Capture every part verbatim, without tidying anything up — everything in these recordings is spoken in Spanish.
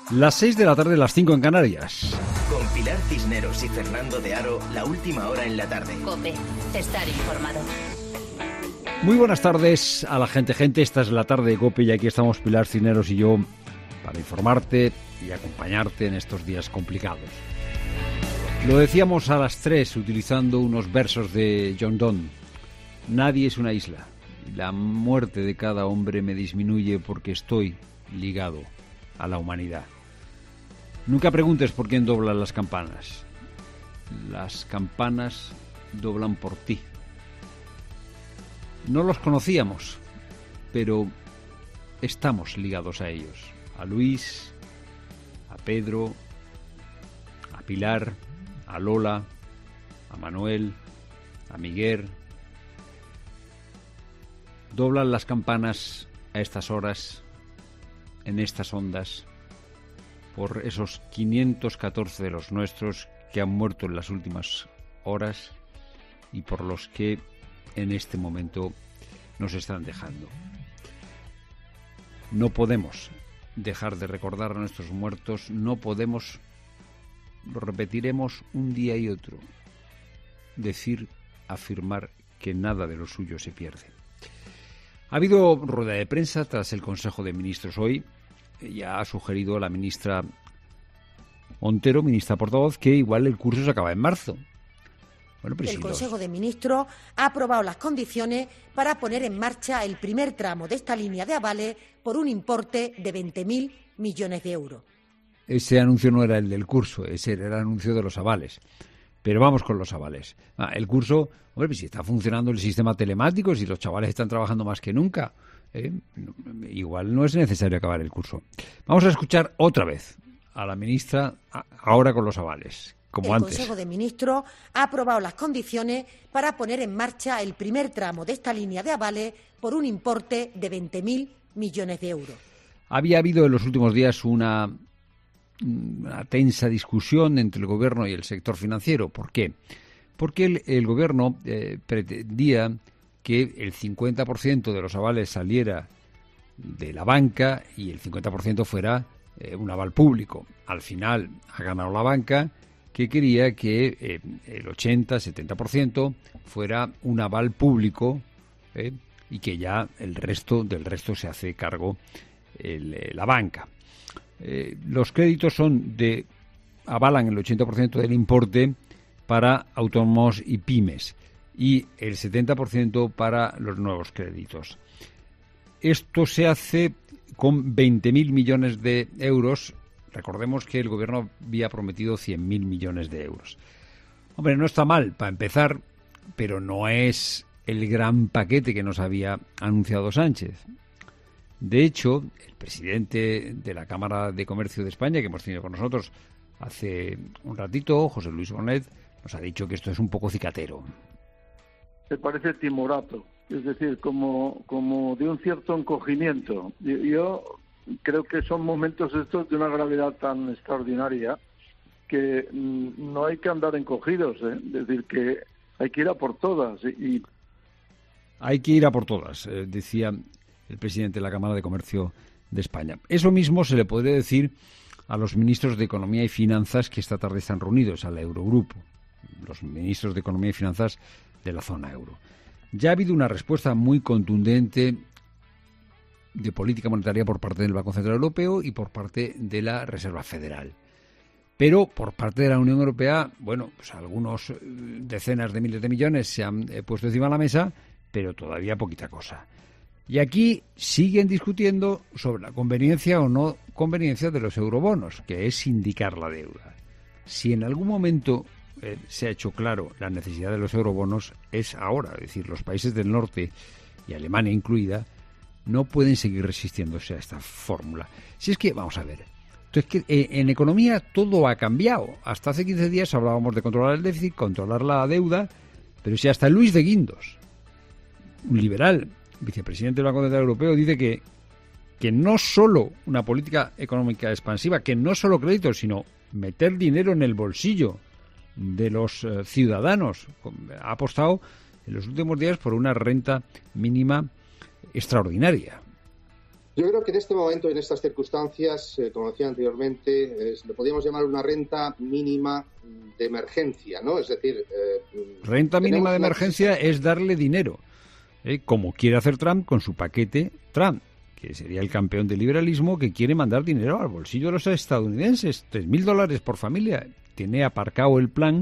Las seis de la tarde, las cinco en Canarias. Con Pilar Cisneros y Fernando de Aro, la última hora en la tarde. COPE, estar informado. Muy buenas tardes a la gente, gente. Esta es la tarde de COPE y aquí estamos Pilar Cisneros y yo para informarte y acompañarte en estos días complicados. Lo decíamos a las tres utilizando unos versos de John Donne. Nadie es una isla. La muerte de cada hombre me disminuye porque estoy ligado a la humanidad. Nunca preguntes por quién doblan las campanas. Las campanas doblan por ti. No los conocíamos, pero estamos ligados a ellos. A Luis, a Pedro, a Pilar, a Lola, a Manuel, a Miguel. Doblan las campanas a estas horas, en estas ondas, por esos quinientos catorce de los nuestros que han muerto en las últimas horas y por los que en este momento nos están dejando. No podemos dejar de recordar a nuestros muertos, no podemos, lo repetiremos un día y otro, decir, afirmar que nada de lo suyo se pierde. Ha habido rueda de prensa tras el Consejo de Ministros hoy. Ya ha sugerido la ministra Montero, ministra portavoz, que igual el curso se acaba en marzo. Bueno, el si Consejo los... de Ministros ha aprobado las condiciones para poner en marcha el primer tramo de esta línea de avales por un importe de veinte mil millones de euros. Ese anuncio no era el del curso, ese era el anuncio de los avales. Pero vamos con los avales. Ah, el curso, hombre, pues si está funcionando el sistema telemático, si los chavales están trabajando más que nunca, eh, igual no es necesario acabar el curso. Vamos a escuchar otra vez a la ministra, ahora con los avales, como el antes. El Consejo de Ministros ha aprobado las condiciones para poner en marcha el primer tramo de esta línea de avales por un importe de veinte mil millones de euros. Había habido en los últimos días una... una tensa discusión entre el gobierno y el sector financiero. ¿Por qué? Porque el, el gobierno eh, pretendía que el cincuenta por ciento de los avales saliera de la banca y el cincuenta por ciento fuera eh, un aval público. Al final ha ganado la banca, que quería que eh, el ochenta setenta por ciento fuera un aval público eh, y que ya el resto del resto se hace cargo el, la banca. Eh, los créditos son de avalan el ochenta por ciento del importe para autónomos y pymes y el setenta por ciento para los nuevos créditos. Esto se hace con veinte mil millones de euros. Recordemos que el gobierno había prometido cien mil millones de euros. Hombre, no está mal para empezar, pero no es el gran paquete que nos había anunciado Sánchez. De hecho, el presidente de la Cámara de Comercio de España, que hemos tenido con nosotros hace un ratito, José Luis Bonet, nos ha dicho que esto es un poco cicatero. Me parece timorato, es decir, como, como de un cierto encogimiento. Yo, yo creo que son momentos estos de una gravedad tan extraordinaria que mm, no hay que andar encogidos, ¿eh? Es decir, que hay que ir a por todas. Y, y... Hay que ir a por todas, eh, decía el presidente de la Cámara de Comercio de España. Eso mismo se le podría decir a los ministros de Economía y Finanzas que esta tarde están reunidos, al Eurogrupo, los ministros de Economía y Finanzas de la zona euro. Ya ha habido una respuesta muy contundente de política monetaria por parte del Banco Central Europeo y por parte de la Reserva Federal. Pero por parte de la Unión Europea, bueno, pues algunos decenas de miles de millones se han eh, puesto encima de la mesa, pero todavía poquita cosa. Y aquí siguen discutiendo sobre la conveniencia o no conveniencia de los eurobonos, que es sindicar la deuda. Si en algún momento eh, se ha hecho claro la necesidad de los eurobonos, es ahora. Es decir, los países del norte, y Alemania incluida, no pueden seguir resistiéndose a esta fórmula. Si es que, vamos a ver, entonces que eh, en economía todo ha cambiado. Hasta hace quince días hablábamos de controlar el déficit, controlar la deuda, pero si hasta Luis de Guindos, un liberal, vicepresidente del Banco Central Europeo, dice que, que no solo una política económica expansiva, que no solo créditos, sino meter dinero en el bolsillo de los eh, ciudadanos. Ha apostado en los últimos días por una renta mínima extraordinaria. Yo creo que en este momento, en estas circunstancias, eh, como decía anteriormente, eh, le podríamos llamar una renta mínima de emergencia, ¿no? Es decir... Eh, renta mínima de emergencia una... es darle dinero, ¿eh? como quiere hacer Trump con su paquete Trump, que sería el campeón del liberalismo que quiere mandar dinero al bolsillo de los estadounidenses, tres mil dólares por familia. Tiene aparcado el plan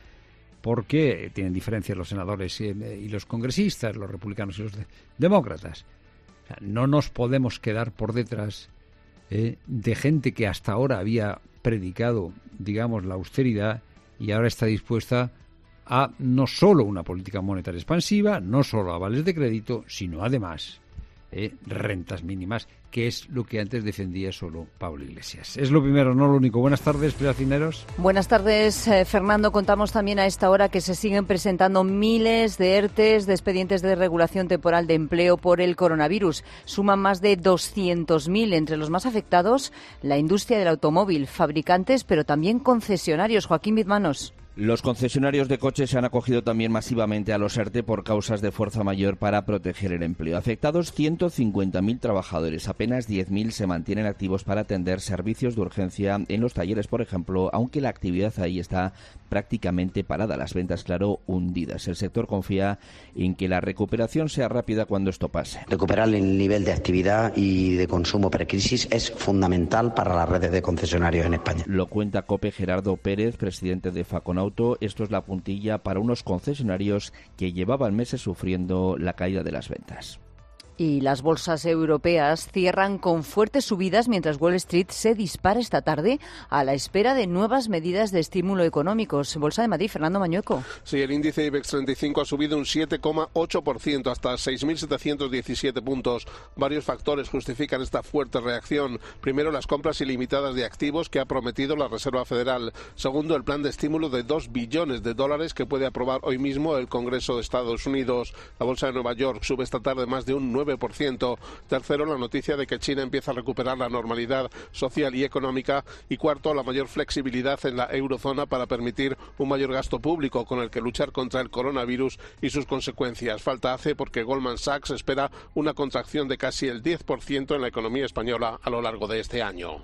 porque tienen diferencias los senadores y los congresistas, los republicanos y los de- demócratas. O sea, no nos podemos quedar por detrás eh, de gente que hasta ahora había predicado, digamos, la austeridad y ahora está dispuesta a no solo una política monetaria expansiva, no solo avales de crédito, sino además eh, rentas mínimas, que es lo que antes defendía solo Pablo Iglesias. Es lo primero, no lo único. Buenas tardes, Peracineros. Buenas tardes, eh, Fernando. Contamos también a esta hora que se siguen presentando miles de ERTEs, de expedientes de regulación temporal de empleo por el coronavirus. Suman más de doscientos mil. Entre los más afectados, la industria del automóvil, fabricantes, pero también concesionarios. Joaquín Bizmanos. Los concesionarios de coches se han acogido también masivamente a los ERTE por causas de fuerza mayor para proteger el empleo. Afectados ciento cincuenta mil trabajadores, apenas diez mil se mantienen activos para atender servicios de urgencia en los talleres, por ejemplo, aunque la actividad ahí está prácticamente parada, las ventas, claro, hundidas. El sector confía en que la recuperación sea rápida cuando esto pase. Recuperar el nivel de actividad y de consumo precrisis es fundamental para las redes de concesionarios en España. Lo cuenta COPE Gerardo Pérez, presidente de Faconauto. Esto es la puntilla para unos concesionarios que llevaban meses sufriendo la caída de las ventas. Y las bolsas europeas cierran con fuertes subidas mientras Wall Street se dispara esta tarde a la espera de nuevas medidas de estímulo económicos. Bolsa de Madrid, Fernando Mañueco. Sí, el índice IBEX treinta y cinco ha subido un siete coma ocho por ciento hasta seis mil setecientos diecisiete puntos. Varios factores justifican esta fuerte reacción. Primero, las compras ilimitadas de activos que ha prometido la Reserva Federal. Segundo, el plan de estímulo de dos billones de dólares que puede aprobar hoy mismo el Congreso de Estados Unidos. La bolsa de Nueva York sube esta tarde más de un nueve por ciento. Tercero, la noticia de que China empieza a recuperar la normalidad social y económica. Y cuarto, la mayor flexibilidad en la eurozona para permitir un mayor gasto público con el que luchar contra el coronavirus y sus consecuencias. Falta hace porque Goldman Sachs espera una contracción de casi el diez por ciento en la economía española a lo largo de este año.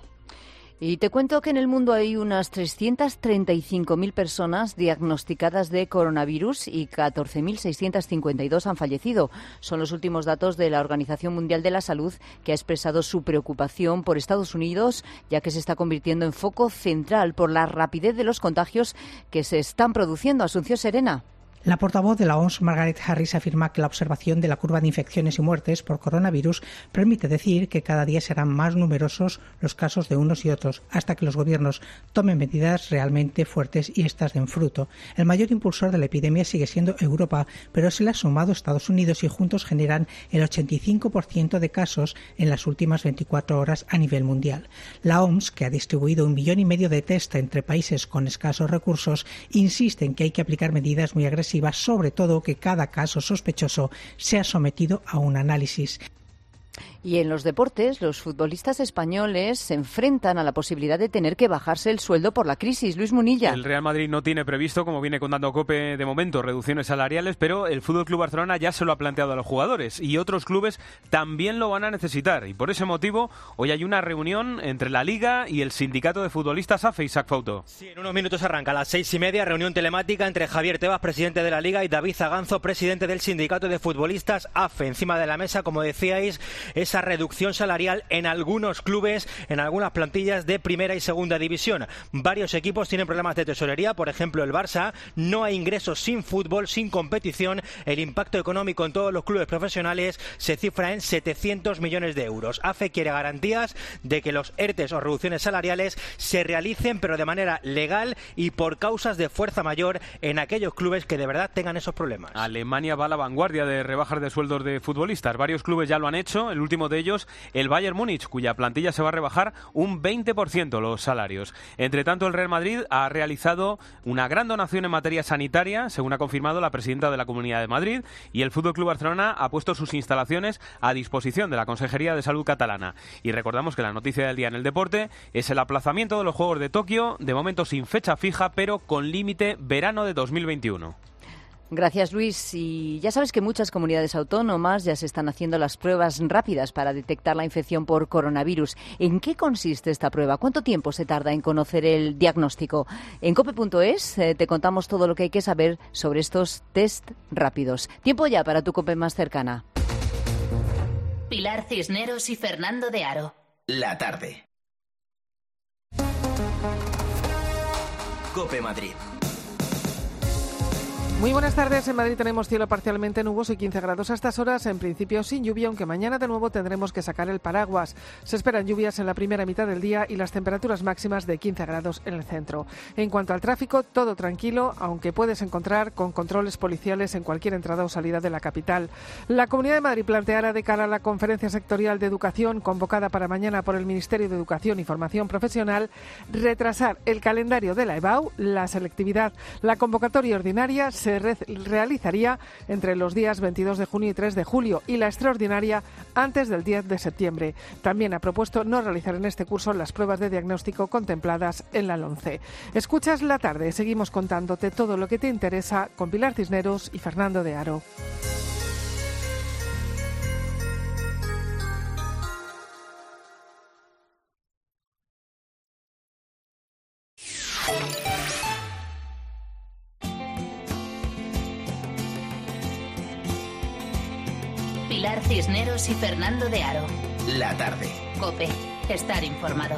Y te cuento que en el mundo hay unas trescientas treinta y cinco mil personas diagnosticadas de coronavirus y catorce mil seiscientos cincuenta y dos han fallecido. Son los últimos datos de la Organización Mundial de la Salud, que ha expresado su preocupación por Estados Unidos, ya que se está convirtiendo en foco central por la rapidez de los contagios que se están produciendo. Asunción Serena. La portavoz de la O M S, Margaret Harris, afirma que la observación de la curva de infecciones y muertes por coronavirus permite decir que cada día serán más numerosos los casos de unos y otros, hasta que los gobiernos tomen medidas realmente fuertes y estas den fruto. El mayor impulsor de la epidemia sigue siendo Europa, pero se le ha sumado Estados Unidos y juntos generan el ochenta y cinco por ciento de casos en las últimas veinticuatro horas a nivel mundial. La O M S, que ha distribuido un millón y medio de test entre países con escasos recursos, insiste en que hay que aplicar medidas muy agresivas, sobre todo que cada caso sospechoso sea sometido a un análisis. Y en los deportes, los futbolistas españoles se enfrentan a la posibilidad de tener que bajarse el sueldo por la crisis. Luis Munilla. El Real Madrid no tiene previsto, como viene contando COPE de momento, reducciones salariales, pero el F C Barcelona ya se lo ha planteado a los jugadores y otros clubes también lo van a necesitar. Y por ese motivo, hoy hay una reunión entre la Liga y el Sindicato de Futbolistas A F E, Isaac Fauto. Sí, en unos minutos arranca a las seis y media, reunión telemática entre Javier Tebas, presidente de la Liga, y David Zaganzo, presidente del Sindicato de Futbolistas A F E. Encima de la mesa, como decíais, esa reducción salarial en algunos clubes, en algunas plantillas de primera y segunda división. Varios equipos tienen problemas de tesorería, por ejemplo el Barça. No hay ingresos sin fútbol, sin competición. El impacto económico en todos los clubes profesionales se cifra en setecientos millones de euros. A F E quiere garantías de que los ERTEs o reducciones salariales se realicen, pero de manera legal y por causas de fuerza mayor en aquellos clubes que de verdad tengan esos problemas. Alemania va a la vanguardia de rebajas de sueldos de futbolistas. Varios clubes ya lo han hecho. El último de ellos, el Bayern Múnich, cuya plantilla se va a rebajar un veinte por ciento los salarios. Entre tanto, el Real Madrid ha realizado una gran donación en materia sanitaria, según ha confirmado la presidenta de la Comunidad de Madrid, y el F C Barcelona ha puesto sus instalaciones a disposición de la Consejería de Salud catalana. Y recordamos que la noticia del día en el deporte es el aplazamiento de los Juegos de Tokio, de momento sin fecha fija, pero con límite verano de dos mil veintiuno. Gracias, Luis. Y ya sabes que muchas comunidades autónomas ya se están haciendo las pruebas rápidas para detectar la infección por coronavirus. ¿En qué consiste esta prueba? ¿Cuánto tiempo se tarda en conocer el diagnóstico? En cope punto es eh, te contamos todo lo que hay que saber sobre estos test rápidos. Tiempo ya para tu COPE más cercana. Pilar Cisneros y Fernando de Aro. La tarde. COPE Madrid. Muy buenas tardes. En Madrid tenemos cielo parcialmente nuboso y quince grados a estas horas. En principio sin lluvia, aunque mañana de nuevo tendremos que sacar el paraguas. Se esperan lluvias en la primera mitad del día y las temperaturas máximas de quince grados en el centro. En cuanto al tráfico, todo tranquilo, aunque puedes encontrar con controles policiales en cualquier entrada o salida de la capital. La Comunidad de Madrid planteará de cara a la Conferencia Sectorial de Educación convocada para mañana por el Ministerio de Educación y Formación Profesional retrasar el calendario de la E B A U, la selectividad. La convocatoria ordinaria se Se realizaría entre los días veintidós de junio y tres de julio y la extraordinaria antes del diez de septiembre. También ha propuesto no realizar en este curso las pruebas de diagnóstico contempladas en la LOMCE. Escuchas La Tarde, seguimos contándote todo lo que te interesa con Pilar Cisneros y Fernando de Aro. Pilar Cisneros y Fernando de Aro. La tarde. COPE. Estar informado.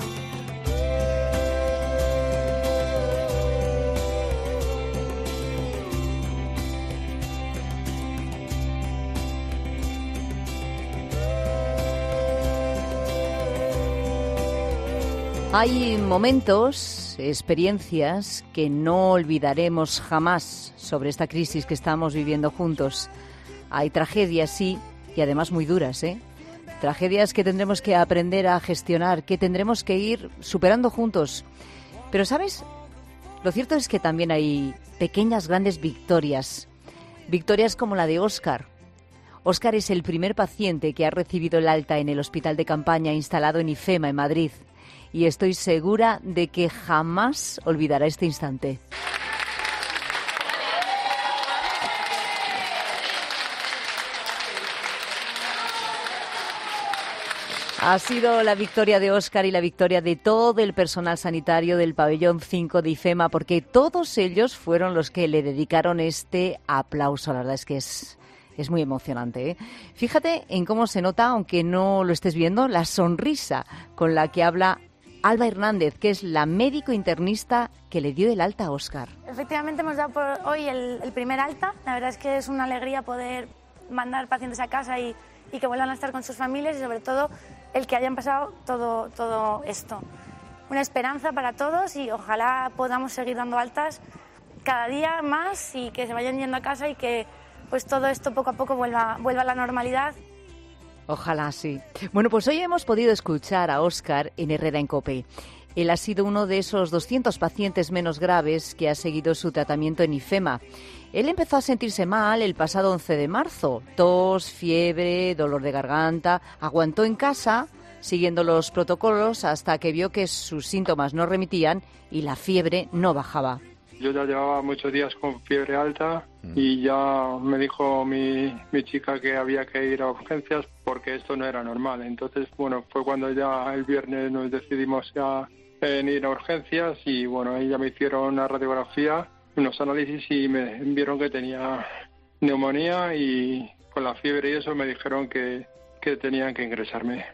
Hay momentos, experiencias que no olvidaremos jamás sobre esta crisis que estamos viviendo juntos. Hay tragedias, sí, y además muy duras, ¿eh? Tragedias que tendremos que aprender a gestionar, que tendremos que ir superando juntos. Pero, ¿sabes? Lo cierto es que también hay pequeñas, grandes victorias. Victorias como la de Óscar. Óscar es el primer paciente que ha recibido el alta en el hospital de campaña instalado en IFEMA, en Madrid. Y estoy segura de que jamás olvidará este instante. Ha sido la victoria de Óscar y la victoria de todo el personal sanitario del pabellón cinco de IFEMA, porque todos ellos fueron los que le dedicaron este aplauso. La verdad es que es, es muy emocionante, ¿eh? Fíjate en cómo se nota, aunque no lo estés viendo, la sonrisa con la que habla Alba Hernández, que es la médico internista que le dio el alta a Óscar. Efectivamente hemos dado por hoy el, el primer alta. La verdad es que es una alegría poder mandar pacientes a casa y, y que vuelvan a estar con sus familias y sobre todo el que hayan pasado todo, todo esto. Una esperanza para todos y ojalá podamos seguir dando altas cada día más y que se vayan yendo a casa y que pues todo esto poco a poco vuelva, vuelva a la normalidad. Ojalá sí. Bueno, pues hoy hemos podido escuchar a Óscar en Herrera en COPE. Él ha sido uno de esos doscientos pacientes menos graves que ha seguido su tratamiento en IFEMA. Él empezó a sentirse mal el pasado once de marzo. Tos, fiebre, dolor de garganta. Aguantó en casa, siguiendo los protocolos, hasta que vio que sus síntomas no remitían y la fiebre no bajaba. Yo ya llevaba muchos días con fiebre alta y ya me dijo mi, mi chica que había que ir a urgencias porque esto no era normal. Entonces, bueno, fue cuando ya el viernes nos decidimos ya en ir a urgencias y, bueno, ahí ya me hicieron una radiografía, unos análisis y me vieron que tenía neumonía y con la fiebre y eso me dijeron que, que tenían que ingresarme.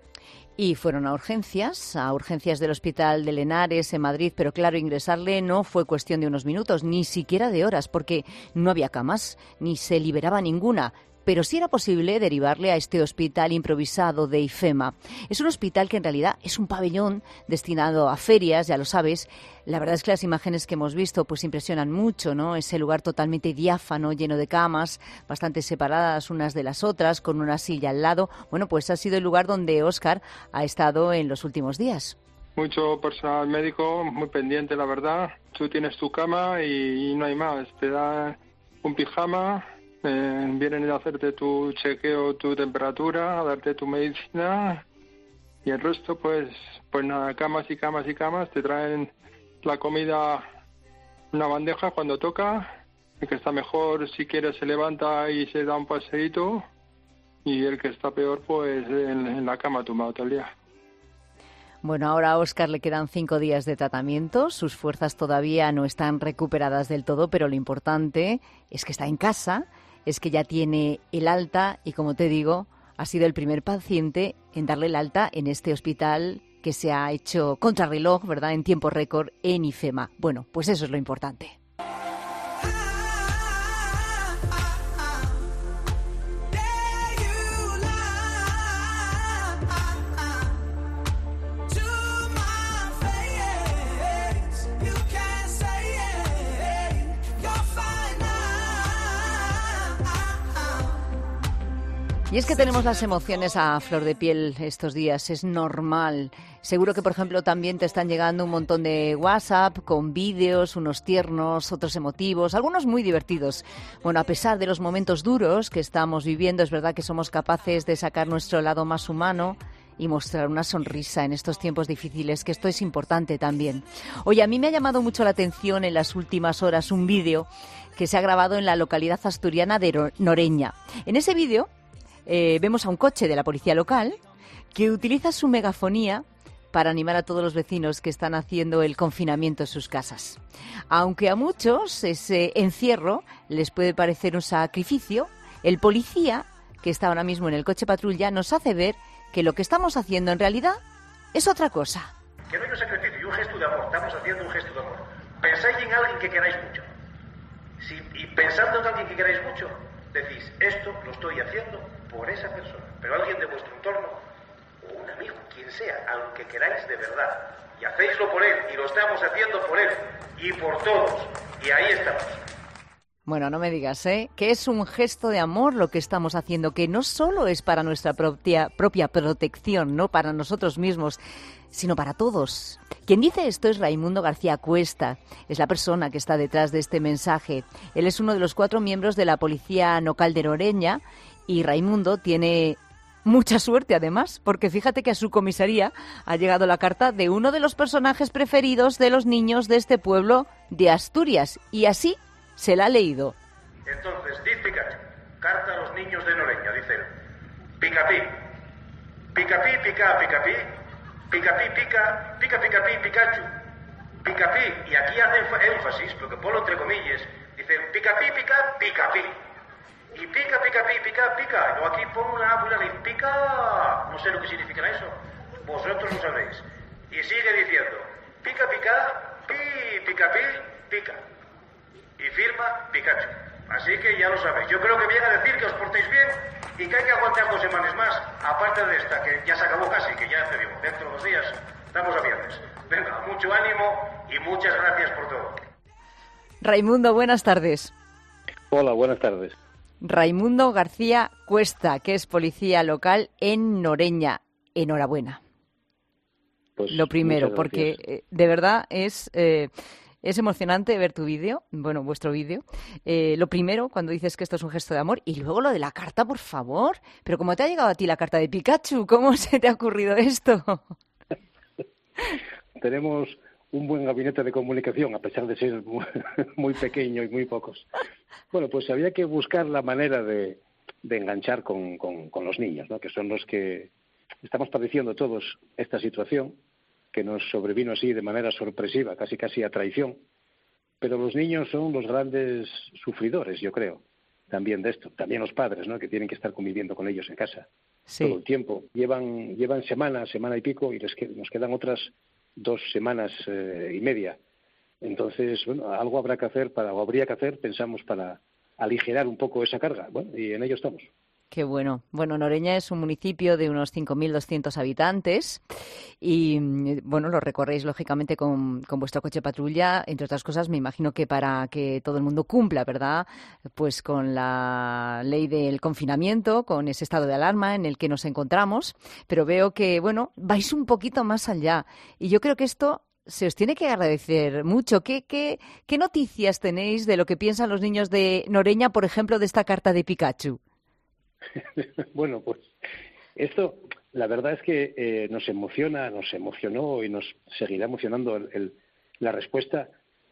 Y fueron a urgencias, a urgencias del Hospital de Lenares en Madrid, pero claro, ingresarle no fue cuestión de unos minutos, ni siquiera de horas, porque no había camas, ni se liberaba ninguna. Pero sí era posible derivarle a este hospital improvisado de IFEMA. Es un hospital que en realidad es un pabellón destinado a ferias, ya lo sabes. La verdad es que las imágenes que hemos visto pues impresionan mucho, ¿no? Ese lugar totalmente diáfano, lleno de camas, bastante separadas unas de las otras, con una silla al lado. Bueno, pues ha sido el lugar donde Óscar ha estado en los últimos días. Mucho personal médico, muy pendiente, la verdad. Tú tienes tu cama y, y no hay más. Te da un pijama. Eh, vienen a hacerte tu chequeo, tu temperatura, a darte tu medicina y el resto pues pues nada, camas y camas y camas. Te traen la comida, una bandeja cuando toca, el que está mejor, si quiere, se levanta y se da un paseíto, y el que está peor, pues en, en la cama tumbado todo el día. Bueno, ahora a Óscar le quedan cinco días de tratamiento, sus fuerzas todavía no están recuperadas del todo, pero lo importante es que está en casa, es que ya tiene el alta y, como te digo, ha sido el primer paciente en darle el alta en este hospital que se ha hecho contrarreloj, ¿verdad?, en tiempo récord en IFEMA. Bueno, pues eso es lo importante. Y es que tenemos las emociones a flor de piel estos días, es normal. Seguro que, por ejemplo, también te están llegando un montón de WhatsApp con vídeos, unos tiernos, otros emotivos, algunos muy divertidos. Bueno, a pesar de los momentos duros que estamos viviendo, es verdad que somos capaces de sacar nuestro lado más humano y mostrar una sonrisa en estos tiempos difíciles, que esto es importante también. Oye, a mí me ha llamado mucho la atención en las últimas horas un vídeo que se ha grabado en la localidad asturiana de Noreña. En ese vídeo Eh, vemos a un coche de la policía local que utiliza su megafonía para animar a todos los vecinos que están haciendo el confinamiento en sus casas. Aunque a muchos ese encierro les puede parecer un sacrificio, el policía, que está ahora mismo en el coche patrulla, nos hace ver que lo que estamos haciendo en realidad es otra cosa. Que no hay un sacrificio y un gesto de amor, estamos haciendo un gesto de amor. Pensáis en alguien que queráis mucho. Si, y pensando en alguien que queráis mucho, decís, esto lo estoy haciendo por esa persona, pero alguien de vuestro entorno, o un amigo, quien sea, aunque queráis de verdad, y hacéislo por él, y lo estamos haciendo por él, y por todos, y ahí estamos. Bueno, no me digas, ¿eh? Que es un gesto de amor lo que estamos haciendo, que no solo es para nuestra propia, propia protección, no para nosotros mismos, sino para todos. Quien dice esto es Raimundo García Cuesta, es la persona que está detrás de este mensaje. Él es uno de los cuatro miembros de la Policía Local de Noreña y Raimundo tiene mucha suerte además, porque fíjate que a su comisaría ha llegado la carta de uno de los personajes preferidos de los niños de este pueblo de Asturias y así se la ha leído. Entonces, dice Pikachu, carta a los niños de Noreña, dice, Picapí, Picapí, pica, Picapí, Picapí, pica, pica, Picapí, Pikachu, Picapí, y aquí hace énfasis, lo que pongo entre comillas, dice, Picapí, pica, Picapí, y pica, pica, pica, pica, pica, yo aquí pongo una A y una B, pica, no sé lo que significa eso, vosotros lo sabréis, y sigue diciendo, pica, pica, pi, Picapí, pica. Y firma Pikachu. Así que ya lo sabéis. Yo creo que viene a decir que os portéis bien y que hay que aguantar dos semanas más, aparte de esta, que ya se acabó casi, que ya te digo, dentro de dos días estamos a viernes. Venga, mucho ánimo y muchas gracias por todo. Raimundo, buenas tardes. Hola, buenas tardes. Raimundo García Cuesta, que es policía local en Noreña. Enhorabuena. Pues lo primero, porque eh, de verdad es... Eh, Es emocionante ver tu vídeo, bueno, vuestro vídeo. Eh, lo primero, cuando dices que esto es un gesto de amor, y luego lo de la carta, por favor. Pero ¿cómo te ha llegado a ti la carta de Pikachu? ¿Cómo se te ha ocurrido esto? Tenemos un buen gabinete de comunicación, a pesar de ser muy, muy pequeño y muy pocos. Bueno, pues había que buscar la manera de, de enganchar con, con, con los niños, ¿no? Que son los que estamos padeciendo todos esta situación, que nos sobrevino así de manera sorpresiva, casi casi a traición. Pero los niños son los grandes sufridores, yo creo, también de esto. También los padres, ¿no?, que tienen que estar conviviendo con ellos en casa sí. todo el tiempo. Llevan llevan semana, semana y pico, y les que, nos quedan otras dos semanas eh, y media. Entonces, bueno, algo habrá que hacer, para, o habría que hacer, pensamos, para aligerar un poco esa carga. Bueno, y en ello estamos. Qué bueno. Bueno, Noreña es un municipio de unos cinco mil doscientos habitantes y, bueno, lo recorréis lógicamente con, con vuestro coche patrulla, entre otras cosas, me imagino que para que todo el mundo cumpla, ¿verdad?, pues con la ley del confinamiento, con ese estado de alarma en el que nos encontramos, pero veo que, bueno, vais un poquito más allá y yo creo que esto se os tiene que agradecer mucho. ¿Qué, qué, qué noticias tenéis de lo que piensan los niños de Noreña, por ejemplo, de esta carta de Pikachu? Bueno, pues esto, la verdad es que eh, nos emociona, nos emocionó y nos seguirá emocionando el, el, la respuesta,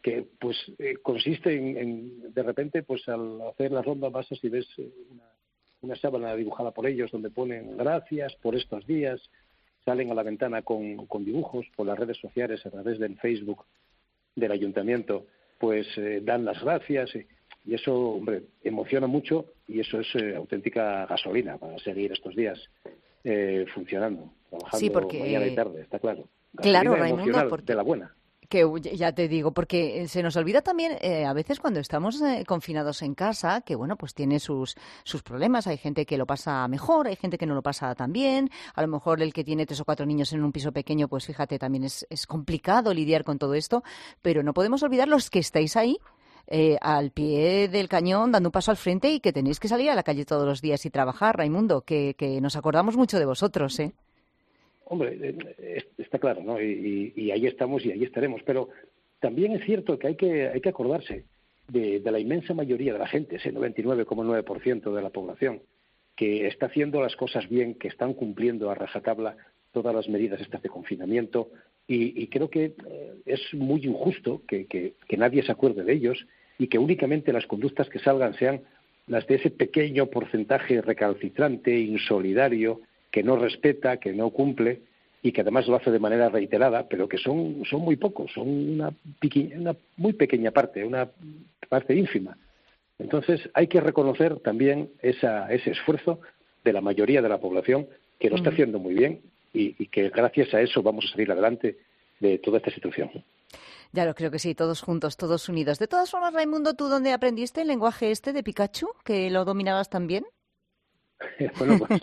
que pues eh, consiste en, en, de repente, pues al hacer la ronda vas y ves una, una sábana dibujada por ellos donde ponen gracias por estos días, salen a la ventana con, con dibujos por las redes sociales a través del Facebook del ayuntamiento, pues eh, dan las gracias y, y eso, hombre, emociona mucho y eso es eh, auténtica gasolina para seguir estos días eh, funcionando, trabajando sí, porque... mañana y tarde, está claro. Gasolina claro, Raimundo, porque... de la buena. Que ya te digo, porque se nos olvida también eh, a veces cuando estamos eh, confinados en casa, que bueno, pues tiene sus, sus problemas. Hay gente que lo pasa mejor, hay gente que no lo pasa tan bien. A lo mejor el que tiene tres o cuatro niños en un piso pequeño, pues fíjate, también es, es complicado lidiar con todo esto. Pero no podemos olvidar los que estáis ahí, eh, al pie del cañón, dando un paso al frente y que tenéis que salir a la calle todos los días y trabajar, Raimundo, que, que nos acordamos mucho de vosotros, ¿eh? Hombre, está claro, ¿no? Y, y, y ahí estamos y ahí estaremos. Pero también es cierto que hay que, hay que acordarse de, de la inmensa mayoría de la gente, ese noventa y nueve coma nueve por ciento de la población, que está haciendo las cosas bien, que están cumpliendo a rajatabla todas las medidas estas de confinamiento. Y, y creo que eh, es muy injusto que, que, que nadie se acuerde de ellos y que únicamente las conductas que salgan sean las de ese pequeño porcentaje recalcitrante, insolidario, que no respeta, que no cumple y que además lo hace de manera reiterada, pero que son, son muy pocos, son una, piqui, una muy pequeña parte, una parte ínfima. Entonces hay que reconocer también esa, ese esfuerzo de la mayoría de la población que lo está haciendo muy bien y, y que gracias a eso vamos a salir adelante de toda esta situación. Ya lo creo que sí, todos juntos, todos unidos. De todas formas, Raimundo, ¿tú dónde aprendiste el lenguaje este de Pikachu, que lo dominabas tan bien? Bueno, pues...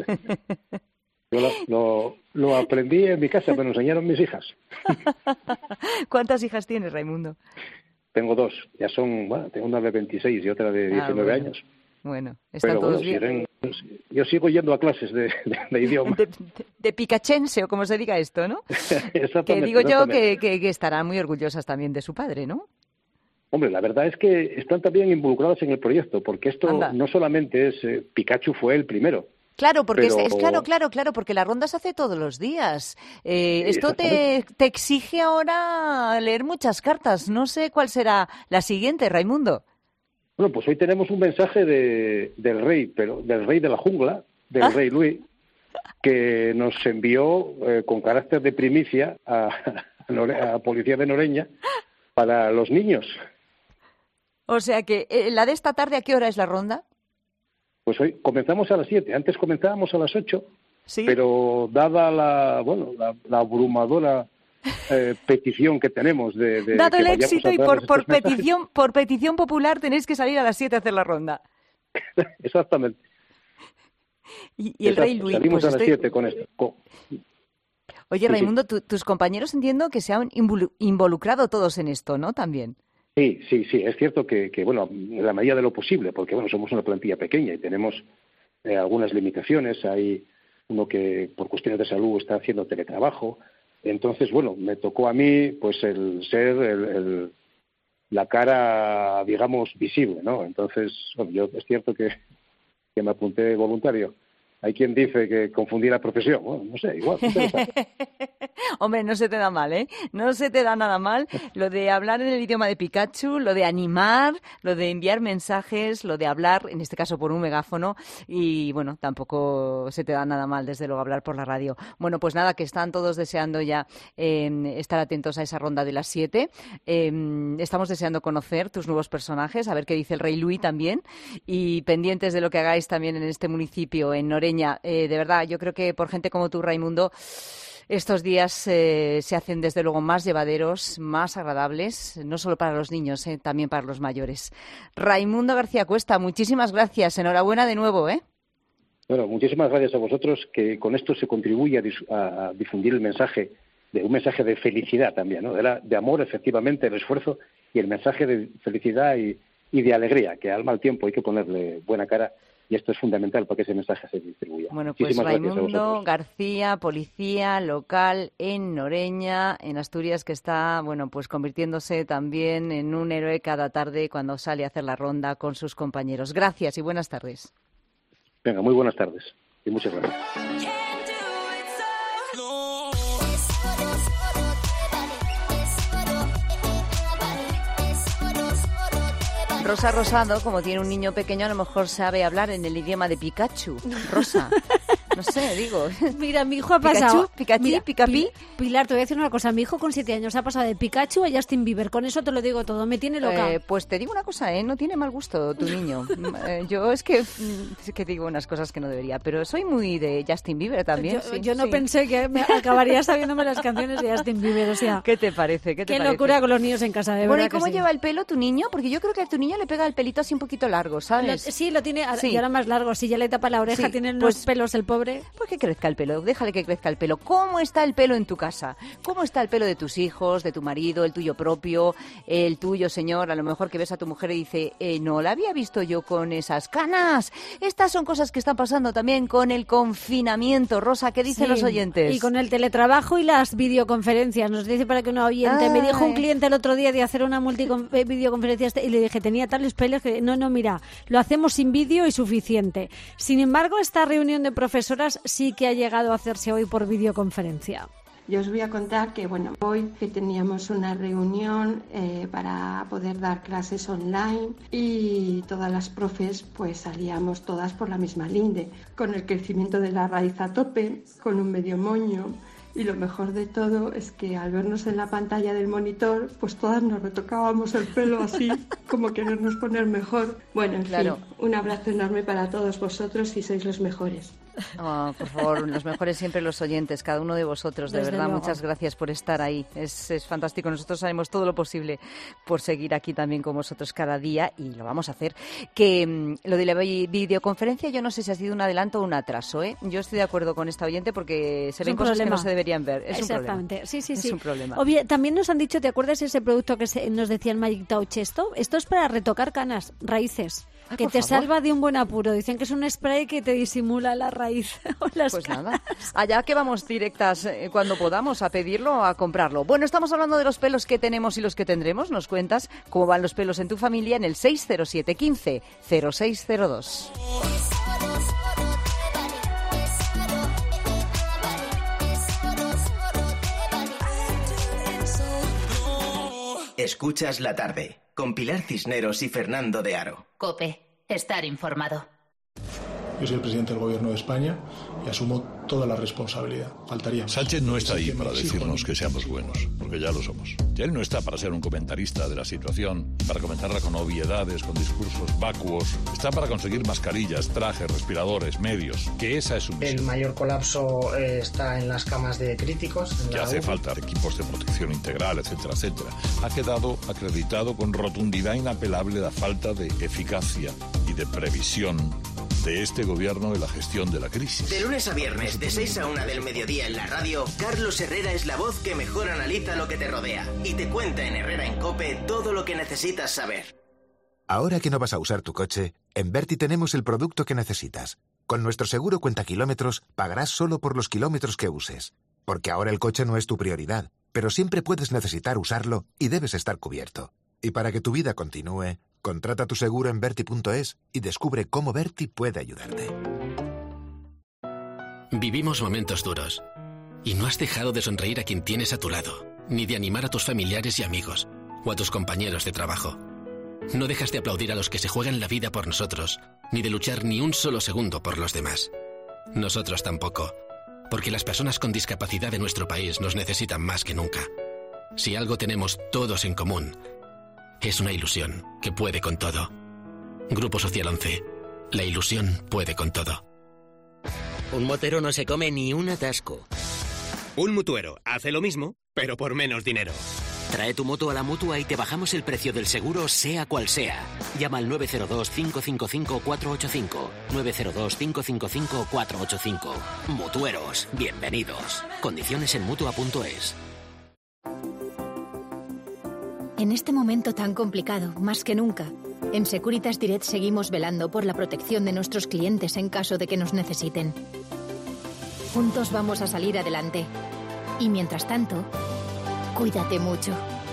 Yo lo, lo, lo aprendí en mi casa, me lo enseñaron mis hijas. ¿Cuántas hijas tienes, Raimundo? Tengo dos, ya son, bueno, tengo una de veintiséis y otra de diecinueve ah, bueno. años. Bueno, están Pero, todos bueno, bien. Si yo sigo yendo a clases de, de, de idioma. De, de, de picachense, o como se diga esto, ¿no? Exactamente. Que digo yo que, exactamente. que, que estarán muy orgullosas también de su padre, ¿no? Hombre, la verdad es que están también involucradas en el proyecto, porque esto Anda. no solamente es... Eh, Pikachu fue el primero. Claro, porque Pero... es, es claro, claro, claro, porque la ronda se hace todos los días. Eh, esto te, te exige ahora leer muchas cartas. No sé cuál será la siguiente, Raimundo. Bueno, pues hoy tenemos un mensaje de, del rey, pero del rey de la jungla, del ¿Ah? rey Luis, que nos envió eh, con carácter de primicia a, a, Nore, a Policía de Noreña para los niños. O sea que eh, la de esta tarde, ¿a qué hora es la ronda? Pues hoy comenzamos a las siete. Antes comenzábamos a las ocho, ¿sí? Pero dada la, bueno, la, la abrumadora eh, petición que tenemos de, de dado que el éxito y por, por mensajes. petición por petición popular tenéis que salir a las siete a hacer la ronda. Exactamente. Y, y el Exacto. rey Luis. Salimos pues a las estoy... siete con esto. Con... Oye, sí, Raimundo, sí. Tu, tus compañeros entiendo que se han involucrado todos en esto, ¿no? También. Sí, sí, sí, es cierto que, que, bueno, en la medida de lo posible, porque, bueno, somos una plantilla pequeña y tenemos eh, algunas limitaciones. Hay uno que, por cuestiones de salud, está haciendo teletrabajo. Entonces, bueno, me tocó a mí, pues, el ser el, el, la cara, digamos, visible, ¿no? Entonces, bueno, yo es cierto que, que me apunté voluntario. Hay quien dice que confundí la profesión. Bueno, no sé, igual. Hombre, no se te da mal, ¿eh? No se te da nada mal lo de hablar en el idioma de Pikachu, lo de animar, lo de enviar mensajes, lo de hablar, en este caso por un megáfono, y bueno, tampoco se te da nada mal, desde luego, hablar por la radio. Bueno, pues nada, que están todos deseando ya eh, estar atentos a esa ronda de las siete. Eh, estamos deseando conocer tus nuevos personajes, a ver qué dice el rey Luis también, y pendientes de lo que hagáis también en este municipio, en Noreña. Eh, de verdad, yo creo que por gente como tú, Raimundo, estos días eh, se hacen desde luego más llevaderos, más agradables, no solo para los niños, eh, también para los mayores. Raimundo García Cuesta, muchísimas gracias. Enhorabuena de nuevo, ¿eh? Bueno, muchísimas gracias a vosotros, que con esto se contribuye a, dis- a difundir el mensaje, de un mensaje de felicidad también, ¿no? De, la, de amor, efectivamente, el esfuerzo y el mensaje de felicidad y, y de alegría, que al mal tiempo hay que ponerle buena cara. Y esto es fundamental para que ese mensaje se distribuya. Bueno, pues Raimundo García, policía local en Noreña, en Asturias, que está, bueno, pues convirtiéndose también en un héroe cada tarde cuando sale a hacer la ronda con sus compañeros. Gracias y buenas tardes. Venga, muy buenas tardes y muchas gracias. Rosa Rosado, como tiene un niño pequeño, a lo mejor sabe hablar en el idioma de Pikachu. Rosa. No sé, digo. Mira, mi hijo ha pasado... Pikachu, Pikachu, Picapi. Pilar, te voy a decir una cosa. Mi hijo con siete años ha pasado de Pikachu a Justin Bieber. Con eso te lo digo todo. Me tiene loca. Eh, pues te digo una cosa, ¿eh? No tiene mal gusto tu niño. eh, yo es que, es que digo unas cosas que no debería, pero soy muy de Justin Bieber también. Yo, sí, yo no sí. pensé que me acabaría sabiéndome las canciones de Justin Bieber, o sea... ¿Qué te parece? ¿Qué, te qué parece? locura con los niños en casa, de bueno, verdad. ¿y cómo que sí. lleva el pelo tu niño? Porque yo creo que a tu niño le pega el pelito así un poquito largo, ¿sabes? Lo, sí, lo tiene, sí. y ahora más largo. Sí, ya le tapa la oreja, sí. tiene unos pues, pelos el pobre. Pues que crezca el pelo, déjale que crezca el pelo. ¿Cómo está el pelo en tu casa? ¿Cómo está el pelo de tus hijos, de tu marido, el tuyo propio, el tuyo, señor? A lo mejor que ves a tu mujer y dice, eh, no la había visto yo con esas canas. Estas son cosas que están pasando también con el confinamiento. Rosa, ¿qué dicen sí. los oyentes? Y con el teletrabajo y las videoconferencias. Nos dice para que una oyente, Ay. me dijo un cliente el otro día de hacer una multivideoconferencia y le dije, tenía tales pelos que no, no, mira, lo hacemos sin vídeo y suficiente. Sin embargo, esta reunión de profesoras sí que ha llegado a hacerse hoy por videoconferencia. Yo os voy a contar que, bueno, hoy que teníamos una reunión eh, para poder dar clases online y todas las profes pues salíamos todas por la misma linde, con el crecimiento de la raíz a tope, con un medio moño. Y lo mejor de todo es que al vernos en la pantalla del monitor, pues todas nos retocábamos el pelo así, como querernos poner mejor. Bueno, en claro. fin, un abrazo enorme para todos vosotros y sois los mejores. Oh, por favor, los mejores siempre los oyentes, cada uno de vosotros, de Desde verdad, luego. Muchas gracias por estar ahí, es, es fantástico, nosotros haremos todo lo posible por seguir aquí también con vosotros cada día y lo vamos a hacer. Que mmm, lo de la videoconferencia yo no sé si ha sido un adelanto o un atraso, ¿eh? Yo estoy de acuerdo con esta oyente porque se ven cosas problema. que no se deberían ver, es Exactamente, un problema. sí, sí, es sí. un problema. Obvio, también nos han dicho, ¿te acuerdas ese producto que se, nos decía el Magic Touch? Esto, esto es para retocar canas, raíces. Ay, que te favor. salva de un buen apuro. Dicen que es un spray que te disimula la raíz o las Pues canas. nada, allá que vamos directas eh, cuando podamos a pedirlo o a comprarlo. Bueno, estamos hablando de los pelos que tenemos y los que tendremos. Nos cuentas cómo van los pelos en tu familia en el seis cero siete, quince, cero seis cero dos. Escuchas la tarde con Pilar Cisneros y Fernando de Aro. COPE, estar informado. Yo soy el presidente del Gobierno de España y asumo toda la responsabilidad. Faltaría más. Sánchez no está ahí para Sí, decirnos Juan. que seamos buenos, porque ya lo somos. Y él no está para ser un comentarista de la situación, para comentarla con obviedades, con discursos vacuos. Está para conseguir mascarillas, trajes, respiradores, medios, que esa es su misión. El mayor colapso eh, está en las camas de críticos. En Ya la hace U C I. falta equipos de protección integral, etcétera, etcétera. Ha quedado acreditado con rotundidad inapelable la falta de eficacia y de previsión de este gobierno en la gestión de la crisis. De lunes a viernes, de seis a una del mediodía en la radio, Carlos Herrera es la voz que mejor analiza lo que te rodea y te cuenta en Herrera en COPE todo lo que necesitas saber. Ahora que no vas a usar tu coche, en Berti tenemos el producto que necesitas. Con nuestro seguro cuenta kilómetros, pagarás solo por los kilómetros que uses. Porque ahora el coche no es tu prioridad, pero siempre puedes necesitar usarlo y debes estar cubierto. Y para que tu vida continúe, contrata tu seguro en Berti punto es y descubre cómo Berti puede ayudarte. Vivimos momentos duros. Y no has dejado de sonreír a quien tienes a tu lado, ni de animar a tus familiares y amigos, o a tus compañeros de trabajo. No dejas de aplaudir a los que se juegan la vida por nosotros, ni de luchar ni un solo segundo por los demás. Nosotros tampoco, porque las personas con discapacidad de nuestro país nos necesitan más que nunca. Si algo tenemos todos en común, es una ilusión que puede con todo. Grupo Social once. La ilusión puede con todo. Un motero no se come ni un atasco. Un mutuero hace lo mismo, pero por menos dinero. Trae tu moto a la Mutua y te bajamos el precio del seguro sea cual sea. Llama al nueve cero dos, cinco cinco cinco, cuatro ocho cinco. nueve cero dos, cinco cinco cinco, cuatro ocho cinco. Mutueros, bienvenidos. Condiciones en Mutua punto es. En este momento tan complicado, más que nunca, en Securitas Direct seguimos velando por la protección de nuestros clientes en caso de que nos necesiten. Juntos vamos a salir adelante. Y mientras tanto, cuídate mucho.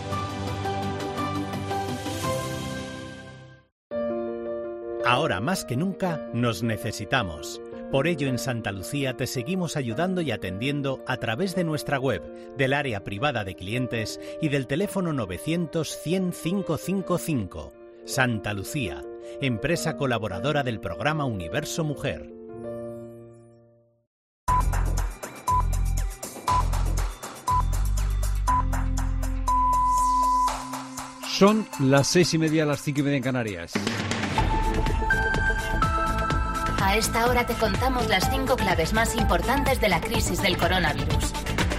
Ahora más que nunca nos necesitamos. Por ello, en Santa Lucía te seguimos ayudando y atendiendo a través de nuestra web, del área privada de clientes y del teléfono novecientos, cien, quinientos cincuenta y cinco. Santa Lucía, empresa colaboradora del programa Universo Mujer. Son las seis y media, las cinco y media en Canarias. A esta hora te contamos las cinco claves más importantes de la crisis del coronavirus.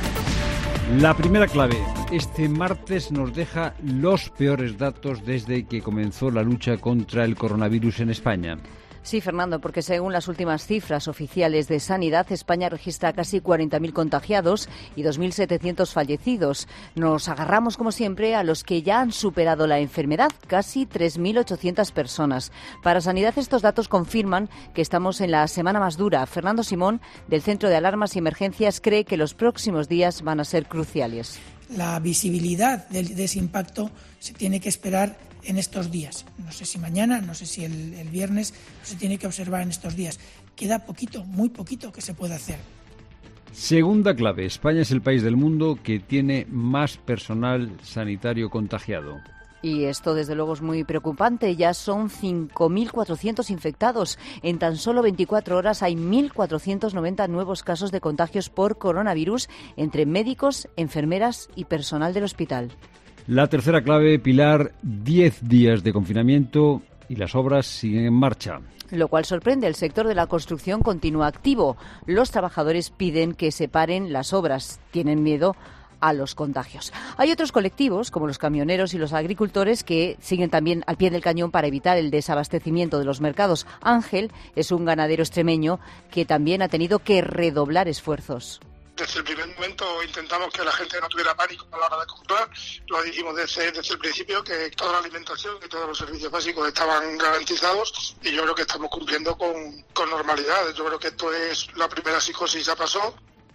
La primera clave. Este martes nos deja los peores datos desde que comenzó la lucha contra el coronavirus en España. Sí, Fernando, porque según las últimas cifras oficiales de Sanidad, España registra casi cuarenta mil contagiados y dos mil setecientos fallecidos. Nos agarramos, como siempre, a los que ya han superado la enfermedad, casi tres mil ochocientas personas. Para Sanidad, estos datos confirman que estamos en la semana más dura. Fernando Simón, del Centro de Alarmas y Emergencias, cree que los próximos días van a ser cruciales. La visibilidad de, de ese impacto se tiene que esperar en estos días. No sé si mañana, no sé si el, el viernes, se tiene que observar en estos días. Queda poquito, muy poquito que se puede hacer. Segunda clave. España es el país del mundo que tiene más personal sanitario contagiado. Y esto, desde luego, es muy preocupante. Ya son cinco mil cuatrocientos infectados. En tan solo veinticuatro horas hay mil cuatrocientos noventa nuevos casos de contagios por coronavirus entre médicos, enfermeras y personal del hospital. La tercera clave, Pilar, diez días de confinamiento y las obras siguen en marcha. Lo cual sorprende. El sector de la construcción continúa activo. Los trabajadores piden que se paren las obras. Tienen miedo a los contagios. Hay otros colectivos, como los camioneros y los agricultores, que siguen también al pie del cañón para evitar el desabastecimiento de los mercados. Ángel es un ganadero extremeño que también ha tenido que redoblar esfuerzos. Desde el primer momento intentamos que la gente no tuviera pánico a la hora de comprar. Lo dijimos desde, desde el principio, que toda la alimentación y todos los servicios básicos estaban garantizados, y yo creo que estamos cumpliendo con, con normalidad. Yo creo que esto es la primera psicosis, ya pasó.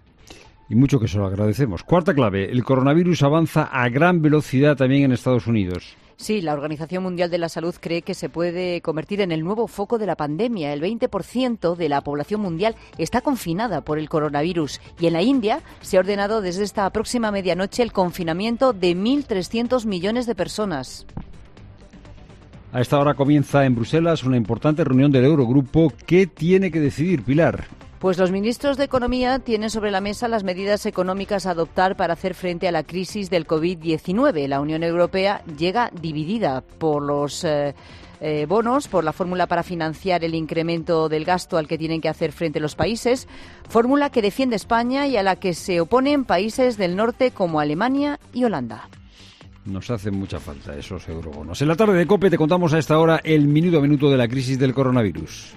Y mucho que se lo agradecemos. Cuarta clave, el coronavirus avanza a gran velocidad también en Estados Unidos. Sí, la Organización Mundial de la Salud cree que se puede convertir en el nuevo foco de la pandemia. El veinte por ciento de la población mundial está confinada por el coronavirus. Y en la India se ha ordenado desde esta próxima medianoche el confinamiento de mil trescientos millones de personas. A esta hora comienza en Bruselas una importante reunión del Eurogrupo. ¿Qué tiene que decidir, Pilar? Pues los ministros de Economía tienen sobre la mesa las medidas económicas a adoptar para hacer frente a la crisis del covid diecinueve. La Unión Europea llega dividida por los eh, eh, bonos, por la fórmula para financiar el incremento del gasto al que tienen que hacer frente los países, fórmula que defiende España y a la que se oponen países del norte como Alemania y Holanda. Nos hacen mucha falta esos eurobonos. En la tarde de COPE te contamos a esta hora el minuto a minuto de la crisis del coronavirus.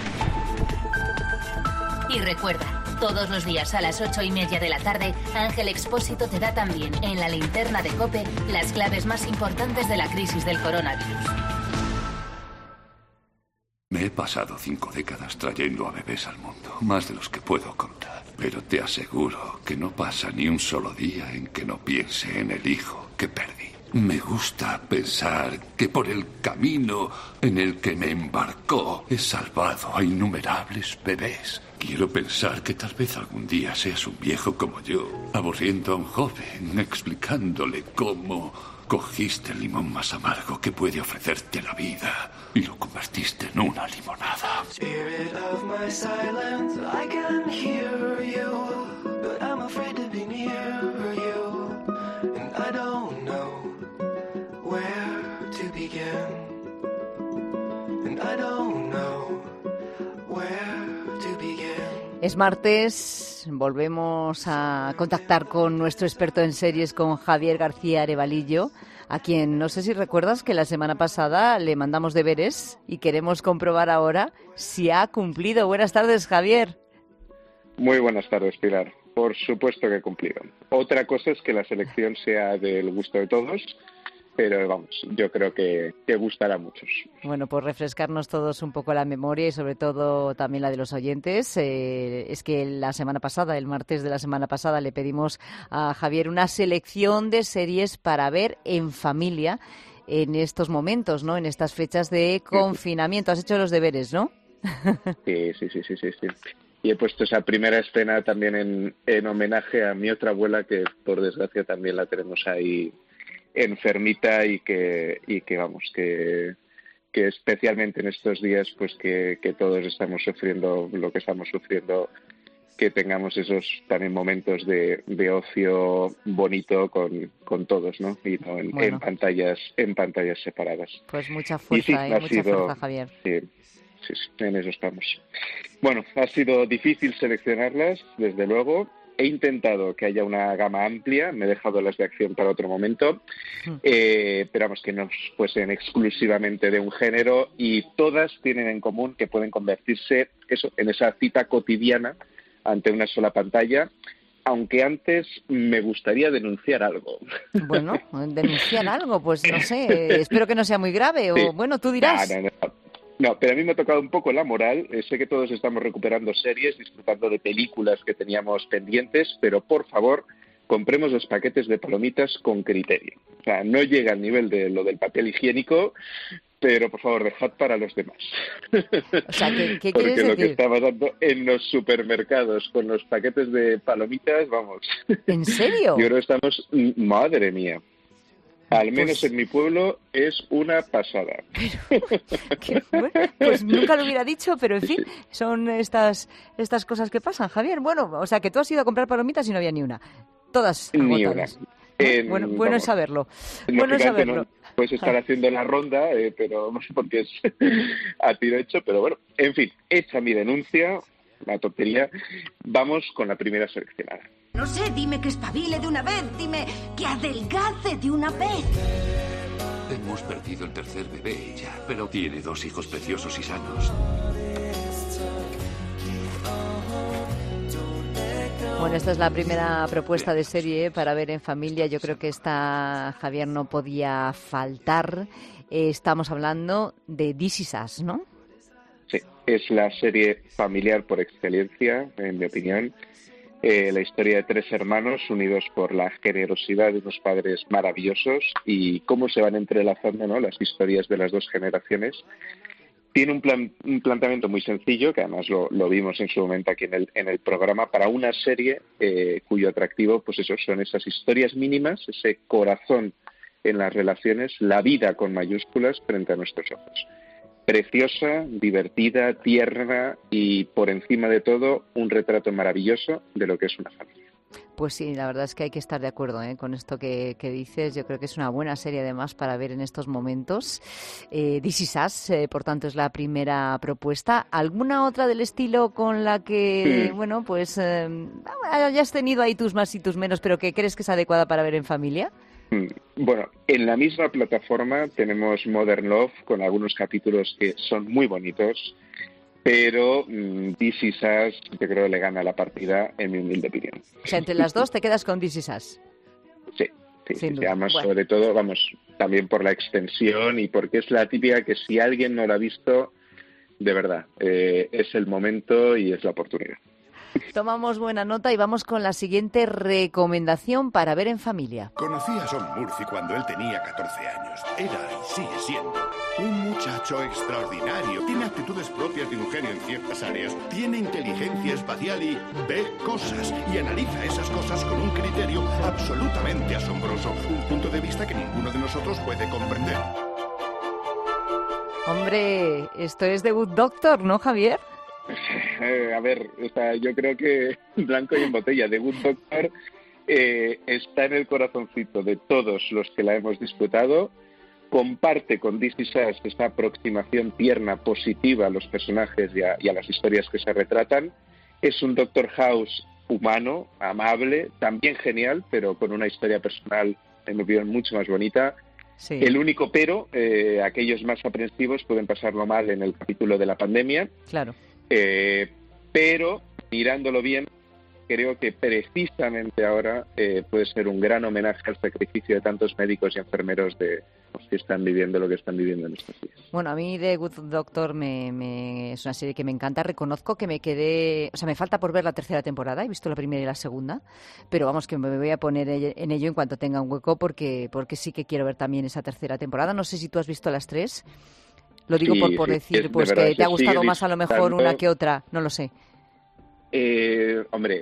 Y recuerda, todos los días a las ocho y media de la tarde, Ángel Expósito te da también en la linterna de COPE las claves más importantes de la crisis del coronavirus. Me he pasado cinco décadas trayendo a bebés al mundo, más de los que puedo contar. Pero te aseguro que no pasa ni un solo día en que no piense en el hijo que perdí. Me gusta pensar que por el camino en el que me embarcó he salvado a innumerables bebés. Quiero pensar que tal vez algún día seas un viejo como yo, aburriendo a un joven, explicándole cómo cogiste el limón más amargo que puede ofrecerte la vida y lo convertiste en una limonada. Spirit of my silence, I can hear you, but I'm afraid to be near you, and I don't know where to begin, and I don't know where to begin. Es martes, volvemos a contactar con nuestro experto en series, con Javier García Arevalillo, a quien no sé si recuerdas que la semana pasada le mandamos deberes y queremos comprobar ahora si ha cumplido. Buenas tardes, Javier. Muy buenas tardes, Pilar. Por supuesto que he cumplido. Otra cosa es que la selección sea del gusto de todos, pero vamos, yo creo que, que gustará a muchos. Bueno, pues refrescarnos todos un poco la memoria y sobre todo también la de los oyentes. Eh, es que la semana pasada, el martes de la semana pasada, le pedimos a Javier una selección de series para ver en familia en estos momentos, ¿no? En estas fechas de confinamiento. Has hecho los deberes, ¿no? Sí, sí, sí, sí, sí, sí. Y he puesto esa primera escena también en, en homenaje a mi otra abuela, que por desgracia también la tenemos ahí enfermita y que, y que vamos, que, que especialmente en estos días, pues que, que todos estamos sufriendo lo que estamos sufriendo, que tengamos esos también momentos de, de ocio bonito con, con todos, ¿no? Y no en, bueno. en pantallas en pantallas separadas. Pues mucha fuerza, sí, ¿eh? Mucha sido, fuerza, Javier. Sí, sí, sí, en eso estamos. Bueno, ha sido difícil seleccionarlas, desde luego. He intentado que haya una gama amplia, me he dejado las de acción para otro momento, eh, pero vamos, que no fuesen exclusivamente de un género, y todas tienen en común que pueden convertirse eso en esa cita cotidiana ante una sola pantalla, aunque antes me gustaría denunciar algo. Bueno, denunciar algo, pues no sé, espero que no sea muy grave, sí. O bueno, tú dirás. No, no, no. No, pero a mí me ha tocado un poco la moral. Eh, sé que todos estamos recuperando series, disfrutando de películas que teníamos pendientes, pero por favor, compremos los paquetes de palomitas con criterio. O sea, no llega al nivel de lo del papel higiénico, pero por favor, dejad para los demás. O sea, ¿qué, qué Porque quieres lo decir? que está pasando en los supermercados con los paquetes de palomitas, vamos. ¿En serio? Yo creo que estamos... Madre mía. Al menos pues, en mi pueblo es una pasada. Pero, qué, bueno, pues nunca lo hubiera dicho, pero en fin, son estas estas cosas que pasan, Javier. Bueno, o sea, que tú has ido a comprar palomitas y no había ni una. Todas agotadas. Ni una. En, bueno, bueno vamos, saberlo. Bueno saberlo. No puedes estar haciendo la ronda, eh, pero no sé por qué es a tiro hecho, pero bueno, en fin, hecha mi denuncia, la tontería, vamos con la primera seleccionada. No sé, dime que espabile de una vez, dime que adelgace de una vez. Hemos perdido el tercer bebé ya, pero tiene dos hijos preciosos y sanos. Bueno, esta es la primera propuesta de serie para ver en familia. Yo creo que esta, Javier, no podía faltar. Eh, estamos hablando de This Is Us, ¿no? Sí, es la serie familiar por excelencia, en mi opinión. Eh, la historia de tres hermanos unidos por la generosidad de unos padres maravillosos y cómo se van entrelazando, ¿no?, las historias de las dos generaciones. Tiene un, plan, un planteamiento muy sencillo, que además lo, lo vimos en su momento aquí en el, en el programa, para una serie eh, cuyo atractivo, pues eso, son esas historias mínimas, ese corazón en las relaciones, la vida con mayúsculas frente a nuestros ojos. Preciosa, divertida, tierna y, por encima de todo, un retrato maravilloso de lo que es una familia. Pues sí, la verdad es que hay que estar de acuerdo, ¿eh?, con esto que, que dices. Yo creo que es una buena serie, además, para ver en estos momentos. Eh, This Is Us, eh, por tanto, es la primera propuesta. ¿Alguna otra del estilo con la que, mm. bueno, pues eh, hayas tenido ahí tus más y tus menos, pero que crees que es adecuada para ver en familia? Bueno, en la misma plataforma tenemos Modern Love con algunos capítulos que son muy bonitos, pero um, This Is Us yo creo que le gana la partida, en mi humilde opinión. O sea, entre las dos te quedas con This Is Us. Sí, sí, sí, sí. Además, bueno. sobre todo, vamos, también por la extensión y porque es la típica que si alguien no la ha visto, de verdad, eh, es el momento y es la oportunidad. Tomamos buena nota y vamos con la siguiente recomendación para ver en familia. Conocí a Son Murphy cuando él tenía catorce años. Era y sigue siendo un muchacho extraordinario. Tiene actitudes propias de un genio en ciertas áreas. Tiene inteligencia espacial y ve cosas. Y analiza esas cosas con un criterio absolutamente asombroso. Un punto de vista que ninguno de nosotros puede comprender. Hombre, esto es The Good Doctor, ¿no, Javier? Eh, a ver, o sea, yo creo que blanco y en botella. The Good Doctor eh, está en el corazoncito de todos los que la hemos disfrutado. Comparte con This Is Us esta aproximación tierna, positiva a los personajes y a, y a las historias que se retratan. Es un Doctor House humano, amable, también genial, pero con una historia personal, en mi opinión, mucho más bonita. Sí. El único pero, eh, aquellos más aprensivos pueden pasarlo mal en el capítulo de la pandemia. Claro. Eh, pero, mirándolo bien, creo que precisamente ahora eh, puede ser un gran homenaje al sacrificio de tantos médicos y enfermeros de los que están viviendo lo que están viviendo en estos días. Bueno, a mí The Good Doctor me, me, es una serie que me encanta. Reconozco que me quedé... O sea, me falta por ver la tercera temporada. He visto la primera y la segunda. Pero vamos, que me voy a poner en ello en cuanto tenga un hueco porque, porque sí que quiero ver también esa tercera temporada. No sé si tú has visto las tres. Lo digo sí, por, por sí, decir, de pues verdad, que te ha gustado más a lo mejor tanto... una que otra. No lo sé. Eh, hombre,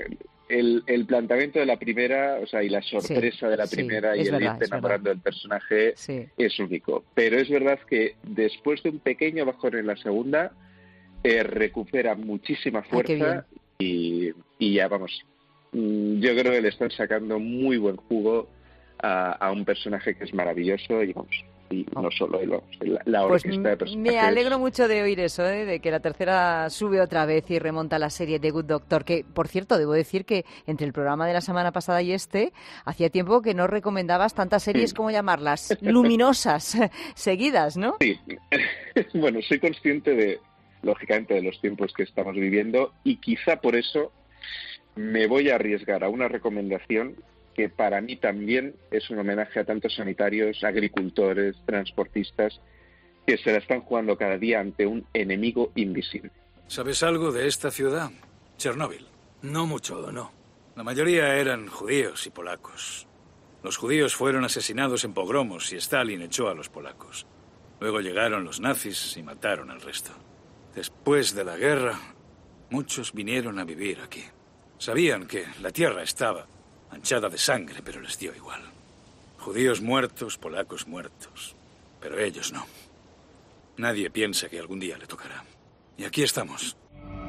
el, el planteamiento de la primera, o sea, y la sorpresa sí, de la sí, primera y el verdad, irte enamorando del personaje sí. es único. Pero es verdad que después de un pequeño bajón en la segunda, eh, recupera muchísima fuerza y, y ya, vamos, yo creo que le están sacando muy buen jugo a, a un personaje que es maravilloso y, vamos, y no solo él, vamos, la, la orquesta pues de personajes. Me alegro mucho de oír eso, ¿eh? De que la tercera sube otra vez y remonta la serie The Good Doctor, que, por cierto, debo decir que entre el programa de la semana pasada y este, hacía tiempo que no recomendabas tantas series, sí. como llamarlas, luminosas, seguidas, ¿no? Sí, bueno, soy consciente de, lógicamente, de los tiempos que estamos viviendo y quizá por eso me voy a arriesgar a una recomendación que para mí también es un homenaje a tantos sanitarios, agricultores, transportistas, que se la están jugando cada día ante un enemigo invisible. ¿Sabes algo de esta ciudad? Chernóbil. No mucho, no. La mayoría eran judíos y polacos. Los judíos fueron asesinados en pogromos y Stalin echó a los polacos. Luego llegaron los nazis y mataron al resto. Después de la guerra, muchos vinieron a vivir aquí. Sabían que la tierra estaba manchada de sangre, pero les dio igual. Judíos muertos, polacos muertos, pero ellos no. Nadie piensa que algún día le tocará. Y aquí estamos.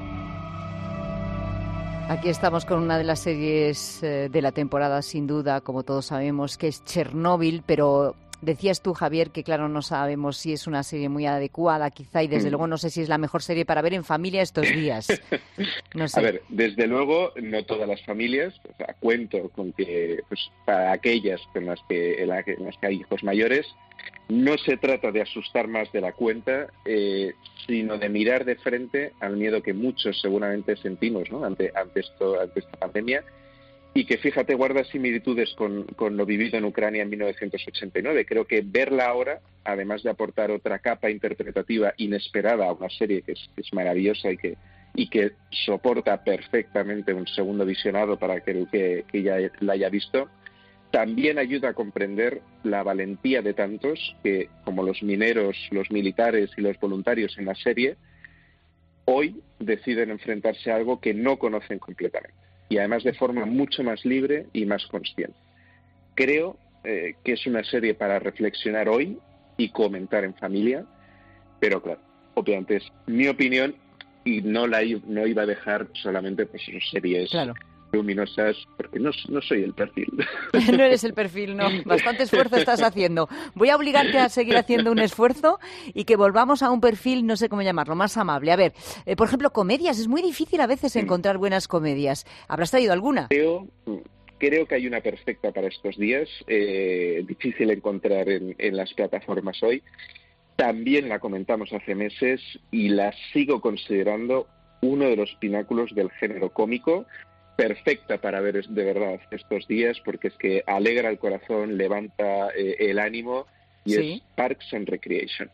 Aquí estamos con una de las series eh, de la temporada, sin duda, como todos sabemos, que es Chernóbil, pero decías tú, Javier, que claro, no sabemos si es una serie muy adecuada, quizá, y desde mm. luego no sé si es la mejor serie para ver en familia estos días. No sé. A ver, desde luego, no todas las familias, o sea, cuento con que, pues, para aquellas en las que, en las que hay hijos mayores, no se trata de asustar más de la cuenta, eh, sino de mirar de frente al miedo que muchos seguramente sentimos, ¿no? ante, ante, esto, ante esta pandemia, y que, fíjate, guarda similitudes con, con lo vivido en Ucrania en mil novecientos ochenta y nueve. Creo que verla ahora, además de aportar otra capa interpretativa inesperada a una serie que es, que es maravillosa y que, y que soporta perfectamente un segundo visionado para aquel que, que ya la haya visto, también ayuda a comprender la valentía de tantos que, como los mineros, los militares y los voluntarios en la serie, hoy deciden enfrentarse a algo que no conocen completamente. Y además de forma mucho más libre y más consciente. Creo eh, que es una serie para reflexionar hoy y comentar en familia, pero claro, obviamente es mi opinión y no la no iba a dejar solamente pues series claro. luminosas, porque no, no soy el perfil. No eres el perfil, no. Bastante esfuerzo estás haciendo. Voy a obligarte a seguir haciendo un esfuerzo y que volvamos a un perfil, no sé cómo llamarlo, más amable. A ver, eh, por ejemplo, comedias. Es muy difícil a veces encontrar buenas comedias. ¿Habrás traído alguna? Creo, creo que hay una perfecta para estos días. Eh, difícil encontrar en, en las plataformas hoy. También la comentamos hace meses y la sigo considerando uno de los pináculos del género cómico. Perfecta para ver de verdad estos días, porque es que alegra el corazón, levanta eh, el ánimo, y sí. es Parks and Recreation.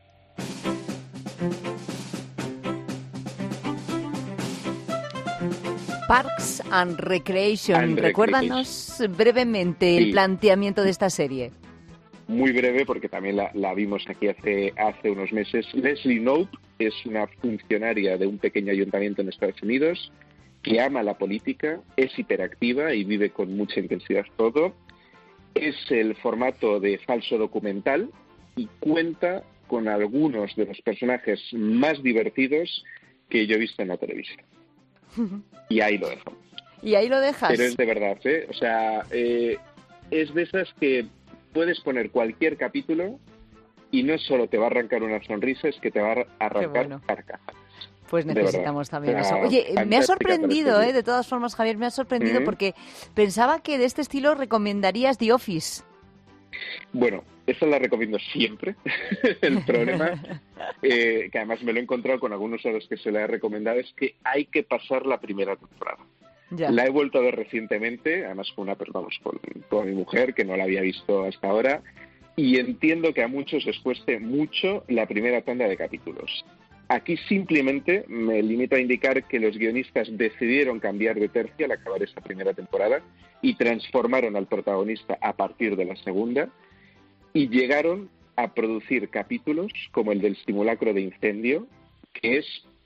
Parks and Recreation. And Recuérdanos Recreation. brevemente sí. el planteamiento de esta serie. Muy breve, porque también la, la vimos aquí hace, hace unos meses. Leslie Knope es una funcionaria de un pequeño ayuntamiento en Estados Unidos que ama la política, es hiperactiva y vive con mucha intensidad todo. Es el formato de falso documental y cuenta con algunos de los personajes más divertidos que yo he visto en la televisión. Y ahí lo dejo. Y ahí lo dejas. Pero es de verdad, ¿eh? O sea, eh, es de esas que puedes poner cualquier capítulo y no solo te va a arrancar una sonrisa, es que te va a arrancar bueno. carcajadas. Pues necesitamos también eso. Oye, me ha sorprendido, ¿eh? De todas formas, Javier, me ha sorprendido ¿Mm? porque pensaba que de este estilo recomendarías The Office. Bueno, esa la recomiendo siempre. El problema, eh, que además me lo he encontrado con algunos a los que se la he recomendado, es que hay que pasar la primera temporada. Ya. La he vuelto a ver recientemente, además con una vamos, con, con mi mujer, que no la había visto hasta ahora, y entiendo que a muchos les cueste mucho la primera tanda de capítulos. Aquí simplemente me limito a indicar que los guionistas decidieron cambiar de tercio al acabar esa primera temporada y transformaron al protagonista a partir de la segunda y llegaron a producir capítulos como el del simulacro de incendio, que es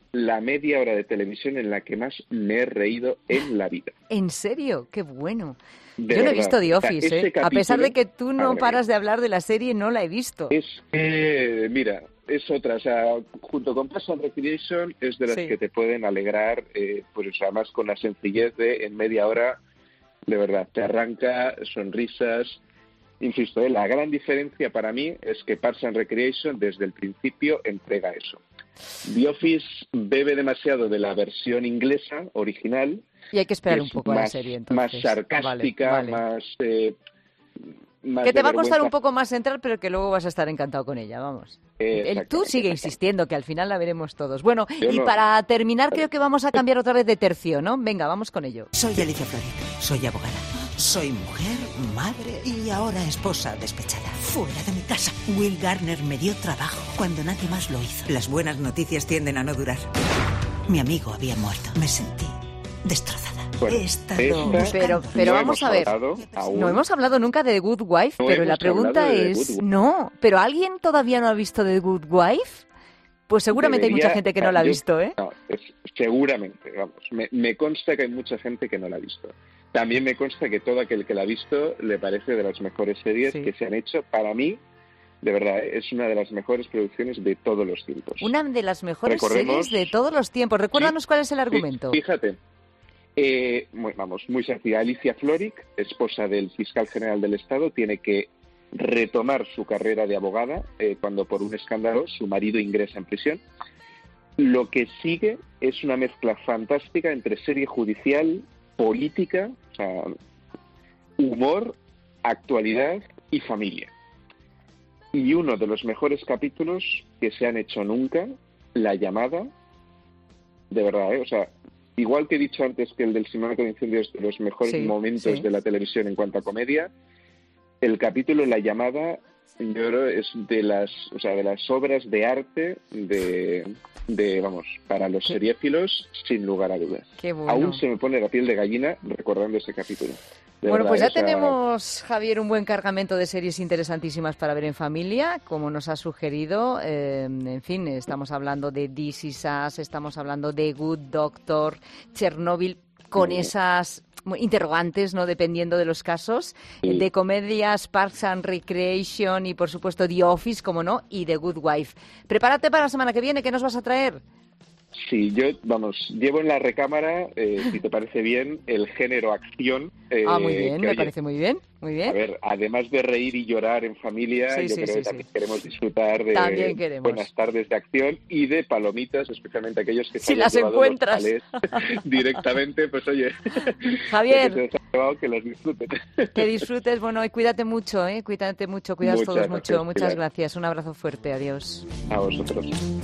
la media hora de televisión en la que más me he reído en la vida. ¿En serio? ¡Qué bueno! De Yo no verdad. he visto The Office, O sea, ese ¿eh? A pesar de que tú no capítulo, paras de hablar de la serie, no la he visto. Es que, mira, es otra, o sea, junto con Parks and Recreation es de las Sí. que te pueden alegrar, eh, pues además con la sencillez de en media hora, de verdad, te arranca, sonrisas. Insisto, eh, la gran diferencia para mí es que Parks and Recreation desde el principio entrega eso. The Office bebe demasiado de la versión inglesa original. Y hay que esperar que un es poco a la más, serie, entonces. más sarcástica, Vale, vale. más... Eh, más Que te de va a costar vergüenza. un poco más entrar, pero que luego vas a estar encantado con ella, vamos. El, tú sigue insistiendo, que al final la veremos todos. Bueno, Yo y no. para terminar creo que vamos a cambiar otra vez de tercio, ¿no? Venga, vamos con ello. Soy Alicia Florit, soy abogada. Soy mujer, madre y ahora esposa despechada. Fuera de mi casa. Will Garner me dio trabajo cuando nadie más lo hizo. Las buenas noticias tienden a no durar. Mi amigo había muerto. Me sentí destrozada. Bueno, He estado esta buscando- Pero, pero no vamos hemos a ver. hablado aún. No hemos hablado nunca de The Good Wife, No pero la hemos pregunta hablado de The es... Good Wife. No, pero ¿alguien todavía no ha visto The Good Wife? Pues seguramente hay mucha Debería- gente que no la ha yo- visto, ¿eh? No, es- seguramente, vamos. Me, me consta que hay mucha gente que no la ha visto. También me consta que todo aquel que la ha visto le parece de las mejores series que se han hecho. Para mí, de verdad, es una de las mejores producciones de todos los tiempos. Una de las mejores Recordemos- series de todos los tiempos. Recuérdanos cuál es el argumento. Sí, fíjate, eh, muy- vamos, muy sencilla. Alicia Florrick, esposa del fiscal general del Estado, tiene que retomar su carrera de abogada eh, cuando por un escándalo su marido ingresa en prisión. Lo que sigue es una mezcla fantástica entre serie judicial, política, o sea, humor, actualidad y familia. Y uno de los mejores capítulos que se han hecho nunca, La llamada, de verdad, ¿eh? O sea, igual que he dicho antes que el del Simulacro de Incendio es de los mejores Sí, momentos sí. de la televisión en cuanto a comedia, el capítulo La llamada, yo creo, es de las, o sea, de las obras de arte de, de vamos, para los seriéfilos, sin lugar a dudas. Qué bueno. Aún se me pone la piel de gallina recordando ese capítulo. De Bueno, verdad, pues ya o sea, tenemos, Javier, un buen cargamento de series interesantísimas para ver en familia, como nos ha sugerido. Eh, en fin, estamos hablando de This Is Us, estamos hablando de Good Doctor, Chernobyl, con esas interrogantes, ¿no?, dependiendo de los casos, Sí. de comedias, Parks and Recreation y, por supuesto, The Office, como no, y The Good Wife. Prepárate para la semana que viene, ¿qué nos vas a traer? Sí, yo, vamos, llevo en la recámara, eh, si te parece bien, el género acción. eh, ah, muy bien, que, me oye, parece muy bien, muy bien. A ver, además de reír y llorar en familia, Sí, yo sí, creo sí, que sí. también queremos disfrutar de También queremos. buenas tardes de acción y de palomitas, especialmente aquellos que se Si hayan las llevado los encuentras. palés directamente, pues oye, Javier. que se los han llevado, que los disfruten. Que disfrutes, bueno, y cuídate mucho, ¿eh? Cuídate mucho, cuidas Muchas todos gracias, mucho. Muchas Pilar. gracias, un abrazo fuerte, adiós. A vosotros.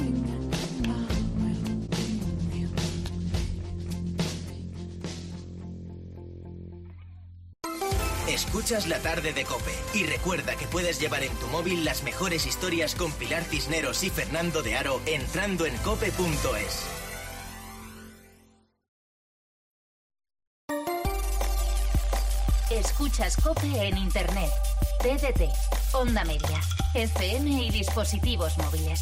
Escuchas la tarde de COPE y recuerda que puedes llevar en tu móvil las mejores historias con Pilar Cisneros y Fernando de Aro entrando en cope punto es. Escuchas COPE en Internet, T D T, Onda Media, F M y dispositivos móviles.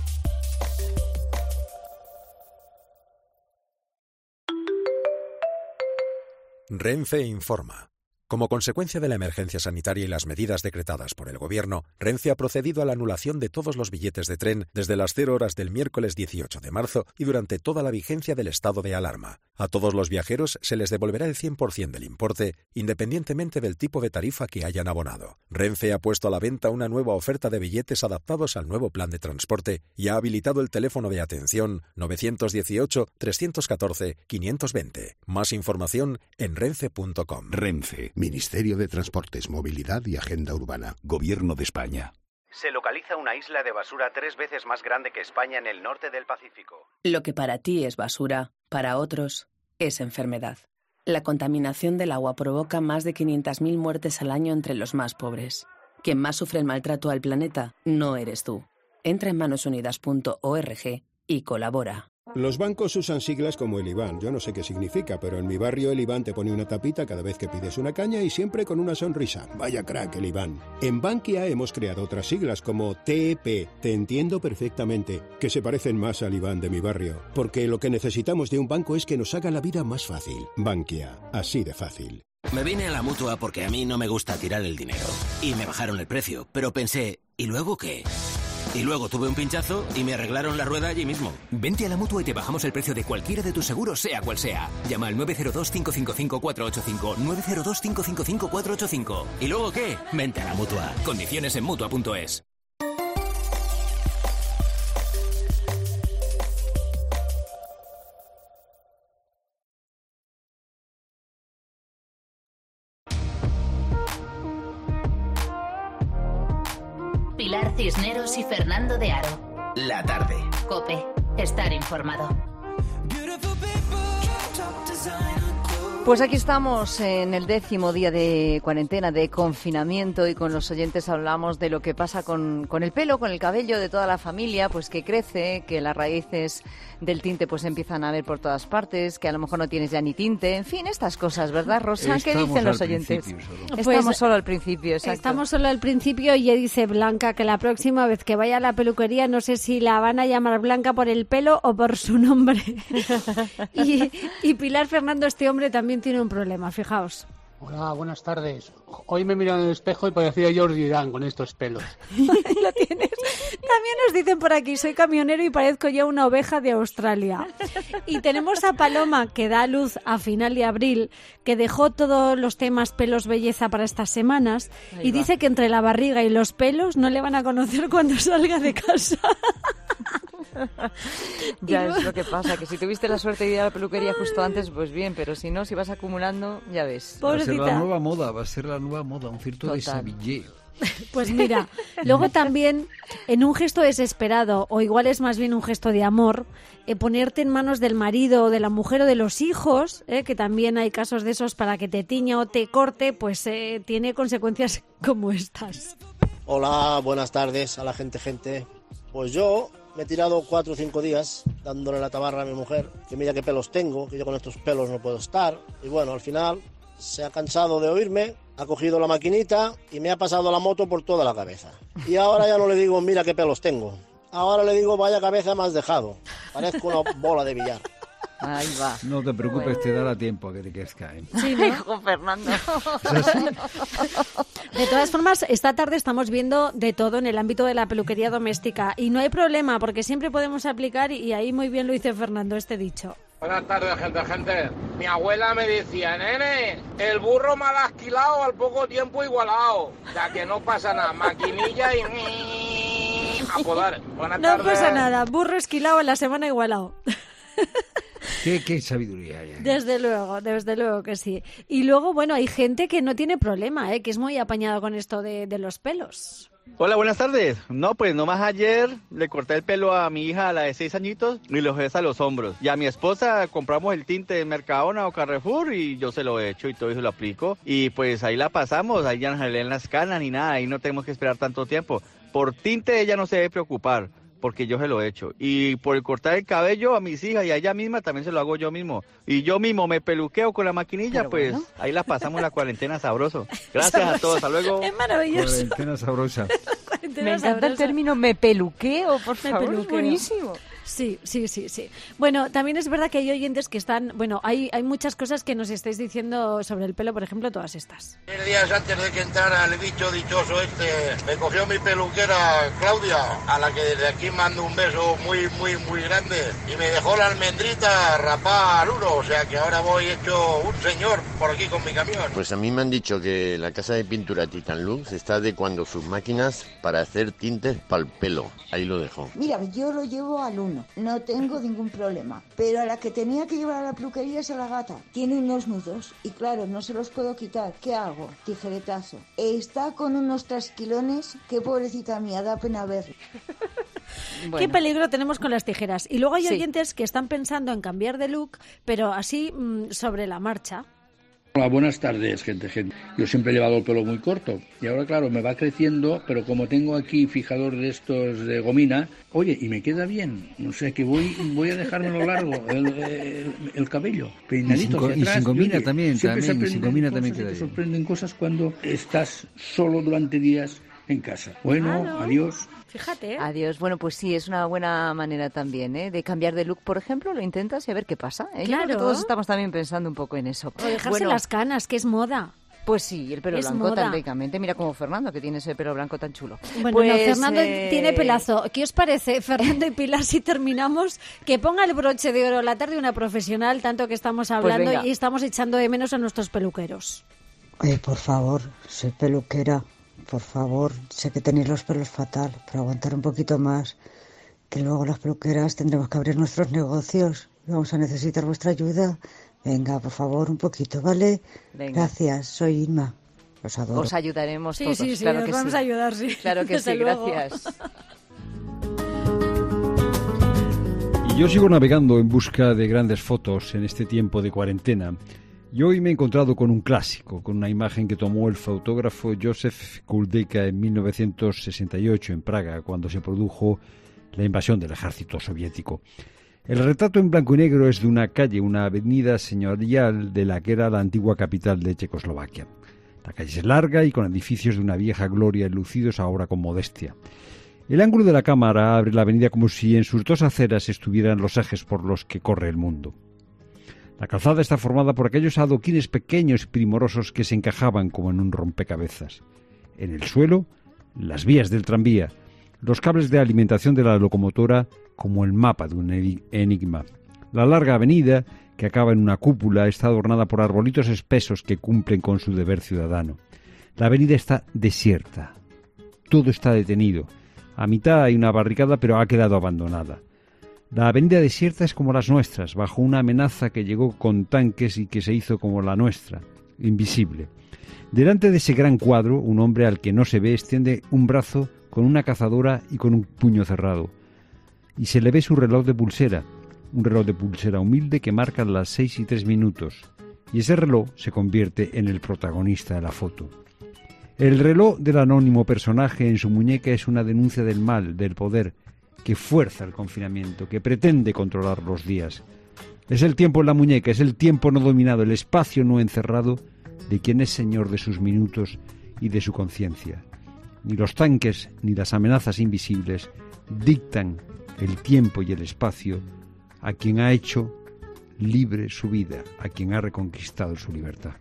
Renfe informa. Como consecuencia de la emergencia sanitaria y las medidas decretadas por el Gobierno, Renfe ha procedido a la anulación de todos los billetes de tren desde las cero horas del miércoles dieciocho de marzo y durante toda la vigencia del estado de alarma. A todos los viajeros se les devolverá el cien por ciento del importe, independientemente del tipo de tarifa que hayan abonado. Renfe ha puesto a la venta una nueva oferta de billetes adaptados al nuevo plan de transporte y ha habilitado el teléfono de atención nueve uno ocho, tres uno cuatro, cinco dos cero. Más información en renfe punto com. Renfe, Ministerio de Transportes, Movilidad y Agenda Urbana, Gobierno de España. Se localiza una isla de basura tres veces más grande que España en el norte del Pacífico. Lo que para ti es basura, para otros es enfermedad. La contaminación del agua provoca más de quinientas mil muertes al año entre los más pobres. Quien más sufre el maltrato al planeta no eres tú. Entra en manos unidas punto org y colabora. Los bancos usan siglas como el I B A N. Yo no sé qué significa, pero en mi barrio el I B A N te pone una tapita cada vez que pides una caña y siempre con una sonrisa. Vaya crack el I B A N. En Bankia hemos creado otras siglas como T E P. Te entiendo perfectamente, que se parecen más al I B A N de mi barrio. Porque lo que necesitamos de un banco es que nos haga la vida más fácil. Bankia, así de fácil. Me vine a la Mutua porque a mí no me gusta tirar el dinero. Y me bajaron el precio, pero pensé, ¿y luego qué? Y luego tuve un pinchazo y me arreglaron la rueda allí mismo. Vente a la Mutua y te bajamos el precio de cualquiera de tus seguros, sea cual sea. Llama al nueve cero dos, cinco cinco cinco, cuatro ocho cinco, nueve cero dos, cinco cinco cinco, cuatro ocho cinco. ¿Y luego qué? Vente a la Mutua. Condiciones en Mutua punto es. Pilar Cisneros y Fernando de Aro. La tarde. COPE. Estar informado. Pues aquí estamos en el décimo día de cuarentena, de confinamiento, y con los oyentes hablamos de lo que pasa con, con el pelo, con el cabello de toda la familia, pues que crece, que las raíces del tinte pues empiezan a ver por todas partes, que a lo mejor no tienes ya ni tinte, en fin, estas cosas, ¿verdad, Rosa? ¿Qué dicen los oyentes? Solo. Estamos Pues, solo al principio, exacto. Estamos solo al principio y dice Blanca que la próxima vez que vaya a la peluquería no sé si la van a llamar Blanca por el pelo o por su nombre. y, y Pilar Fernando, este hombre también tiene un problema, fijaos. Hola, buenas tardes. Hoy me miro en el espejo y parecía Jordi Dan con estos pelos. Lo tienes. También nos dicen por aquí, soy camionero y parezco ya una oveja de Australia. Y tenemos a Paloma, que da a luz a final de abril, que dejó todos los temas pelos belleza para estas semanas. Ahí y va. dice que entre la barriga y los pelos no le van a conocer cuando salga de casa. Ya Y es luego- lo que pasa, que si tuviste la suerte de ir a la peluquería justo antes, pues bien, pero si no, si vas acumulando, ya ves. Va a ser la Pobrecita. nueva moda, va a ser la nueva moda, un cierto Total. desabillé. Pues mira, luego también, en un gesto desesperado, o igual es más bien un gesto de amor, eh, ponerte en manos del marido o de la mujer o de los hijos, eh, que también hay casos de esos para que te tiña o te corte, pues eh, tiene consecuencias como estas. Hola, buenas tardes a la gente, gente. Pues yo me he tirado cuatro o cinco días dándole la tabarra a mi mujer, que mira qué pelos tengo, que yo con estos pelos no puedo estar. Y bueno, al final se ha cansado de oírme, ha cogido la maquinita y me ha pasado la moto por toda la cabeza. Y ahora ya no le digo, mira qué pelos tengo. Ahora le digo, vaya cabeza me has dejado. Parezco una bola de billar. Ahí va. No te preocupes, te dará tiempo a que te crezca. ¿eh? Sí, ¿no? Hijo Fernando. De todas formas, esta tarde estamos viendo de todo en el ámbito de la peluquería doméstica y no hay problema porque siempre podemos aplicar, y ahí muy bien lo dice Fernando, este dicho. Buenas tardes, gente, gente. Mi abuela me decía, nene, el burro mal asquilado al poco tiempo igualado. O sea, que no pasa nada, maquinilla y a podar. Buenas No tardes. pasa nada, burro esquilado en la semana igualado. ¿Qué, qué sabiduría hay ahí? Desde luego, desde luego que sí. Y luego, bueno, hay gente que no tiene problema, ¿eh? Que es muy apañado con esto de, de los pelos. Hola, buenas tardes. No, pues nomás ayer le corté el pelo a mi hija, a la de seis añitos, y lo dejé a los hombros. Y a mi esposa compramos el tinte de Mercadona o Carrefour y yo se lo he hecho y todo eso lo aplico. Y pues ahí la pasamos, ahí ya no se le leen las canas ni nada, ahí no tenemos que esperar tanto tiempo. Por tinte ella no se debe preocupar, porque yo se lo he hecho. Y por el cortar el cabello a mis hijas y a ella misma también se lo hago yo mismo. Y yo mismo me peluqueo con la maquinilla, Pero pues bueno. ahí la pasamos la cuarentena sabroso. Gracias a todos, hasta luego. Es maravilloso. Cuarentena sabrosa. Me encanta el término me peluqueo, por Me favor, es peluqueo. buenísimo. Sí, sí, sí, sí. Bueno, también es verdad que hay oyentes que están... Bueno, hay, hay muchas cosas que nos estáis diciendo sobre el pelo, por ejemplo, todas estas. Diez días antes de que entrara el bicho dichoso este, me cogió mi peluquera Claudia, a la que desde aquí mando un beso muy, muy, muy grande, y me dejó la almendrita rapada al uno, o sea que ahora voy hecho un señor por aquí con mi camión. Pues a mí me han dicho que la casa de pintura Titan Lux está adecuando sus máquinas para hacer tintes para el pelo. Ahí lo dejo. Mira, yo lo llevo al uno, no tengo ningún problema. Pero a la que tenía que llevar a la peluquería es a la gata. Tiene unos nudos y claro, no se los puedo quitar. ¿Qué hago? Tijeretazo. Está con unos trasquilones que pobrecita mía, da pena verlo. Qué peligro tenemos con las tijeras. Y luego hay Sí. oyentes que están pensando en cambiar de look, pero así mm, sobre la marcha. Hola, buenas tardes, gente, gente. Yo siempre he llevado el pelo muy corto y ahora, claro, me va creciendo, pero como tengo aquí fijador de estos de gomina, oye, y me queda bien. O sea que voy voy a dejármelo largo, el, el, el cabello, peinadito hacia atrás. Y sin gomina oye, también, también, sin gomina cosas, también queda te bien. sorprenden cosas cuando estás solo durante días en casa. Bueno, Claro. adiós. Fíjate. Adiós. Bueno, pues sí, es una buena manera también, ¿eh? De cambiar de look, por ejemplo, lo intentas y a ver qué pasa. ¿eh? Yo creo que Claro. todos estamos también pensando un poco en eso. O dejarse Bueno, las canas, que es moda. Pues sí, el pelo Es blanco moda. tan ricamente. Mira como Fernando, que tiene ese pelo blanco tan chulo. Bueno, Pues, no, Fernando eh, tiene pelazo. ¿Qué os parece, Fernando y Pilar, si terminamos? Que ponga el broche de oro la tarde una profesional, tanto que estamos hablando venga. y estamos echando de menos a nuestros peluqueros. Oye, por favor, soy peluquera. Por favor, sé que tenéis los pelos fatal, pero aguantar un poquito más, que luego las peluqueras tendremos que abrir nuestros negocios y vamos a necesitar vuestra ayuda. Venga, por favor, un poquito, ¿vale? Venga. Gracias, soy Inma. Os adoro. Os ayudaremos Sí, todos. sí, sí, claro os que vamos sí. a ayudar, sí. Claro que Desde sí, luego. gracias. Y yo sigo navegando en busca de grandes fotos en este tiempo de cuarentena. Y hoy me he encontrado con un clásico, con una imagen que tomó el fotógrafo Josef Kuldeka en mil novecientos sesenta y ocho en Praga, cuando se produjo la invasión del ejército soviético. El retrato en blanco y negro es de una calle, una avenida señorial de la que era la antigua capital de Checoslovaquia. La calle es larga y con edificios de una vieja gloria enlucidos ahora con modestia. El ángulo de la cámara abre la avenida como si en sus dos aceras estuvieran los ejes por los que corre el mundo. La calzada está formada por aquellos adoquines pequeños y primorosos que se encajaban como en un rompecabezas. En el suelo, las vías del tranvía, los cables de alimentación de la locomotora como el mapa de un enigma. La larga avenida, que acaba en una cúpula, está adornada por arbolitos espesos que cumplen con su deber ciudadano. La avenida está desierta. Todo está detenido. A mitad hay una barricada, pero ha quedado abandonada. La avenida desierta es como las nuestras, bajo una amenaza que llegó con tanques y que se hizo como la nuestra, invisible. Delante de ese gran cuadro, un hombre al que no se ve extiende un brazo con una cazadora y con un puño cerrado. Y se le ve su reloj de pulsera, un reloj de pulsera humilde que marca las seis y tres minutos. Y ese reloj se convierte en el protagonista de la foto. El reloj del anónimo personaje en su muñeca es una denuncia del mal, del poder, que fuerza el confinamiento, que pretende controlar los días. Es el tiempo en la muñeca, es el tiempo no dominado, el espacio no encerrado de quien es señor de sus minutos y de su conciencia. Ni los tanques ni las amenazas invisibles dictan el tiempo y el espacio a quien ha hecho libre su vida, a quien ha reconquistado su libertad.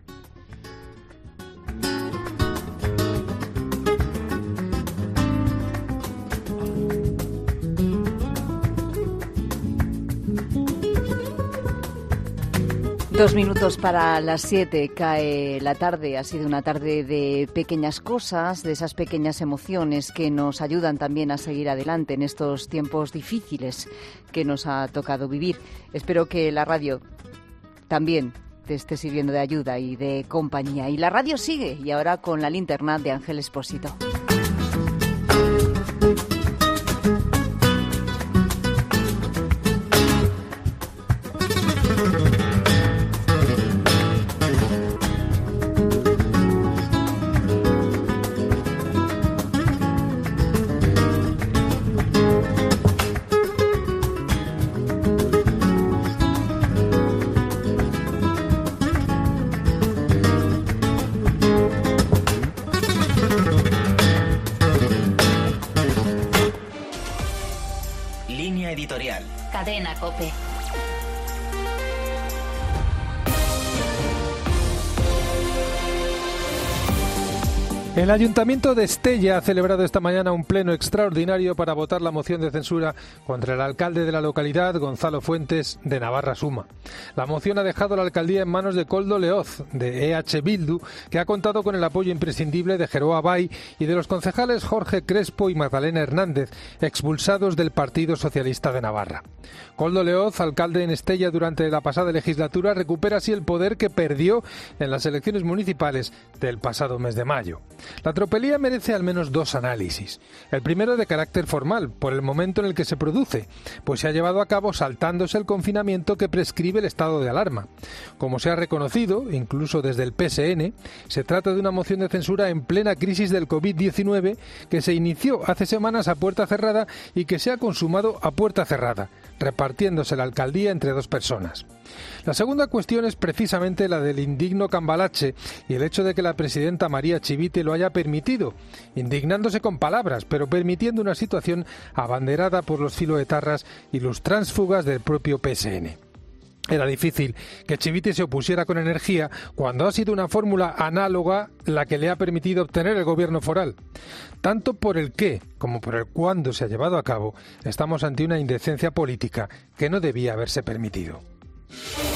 Dos minutos para las siete, cae la tarde. Ha sido una tarde de pequeñas cosas, de esas pequeñas emociones que nos ayudan también a seguir adelante en estos tiempos difíciles que nos ha tocado vivir. Espero que la radio también te esté sirviendo de ayuda y de compañía. Y la radio sigue, y ahora con la linterna de Ángel Expósito. Línea editorial. Cadena COPE. El Ayuntamiento de Estella ha celebrado esta mañana un pleno extraordinario para votar la moción de censura contra el alcalde de la localidad, Gonzalo Fuentes, de Navarra Suma. La moción ha dejado la alcaldía en manos de Koldo Leoz, de E H Bildu, que ha contado con el apoyo imprescindible de Geroa Bay y de los concejales Jorge Crespo y Magdalena Hernández, expulsados del Partido Socialista de Navarra. Koldo Leoz, alcalde en Estella durante la pasada legislatura, recupera así el poder que perdió en las elecciones municipales del pasado mes de mayo. La tropelía merece al menos dos análisis. El primero de carácter formal, por el momento en el que se produce, pues se ha llevado a cabo saltándose el confinamiento que prescribe el estado de alarma. Como se ha reconocido, incluso desde el P S N, se trata de una moción de censura en plena crisis del covid diecinueve que se inició hace semanas a puerta cerrada y que se ha consumado a puerta cerrada, repartiéndose la alcaldía entre dos personas. La segunda cuestión es precisamente la del indigno cambalache y el hecho de que la presidenta María Chivite lo haya permitido, indignándose con palabras, pero permitiendo una situación abanderada por los filoetarras y los tránsfugas del propio P S N. Era difícil que Chivite se opusiera con energía cuando ha sido una fórmula análoga la que le ha permitido obtener el gobierno foral. Tanto por el qué como por el cuándo se ha llevado a cabo, estamos ante una indecencia política que no debía haberse permitido.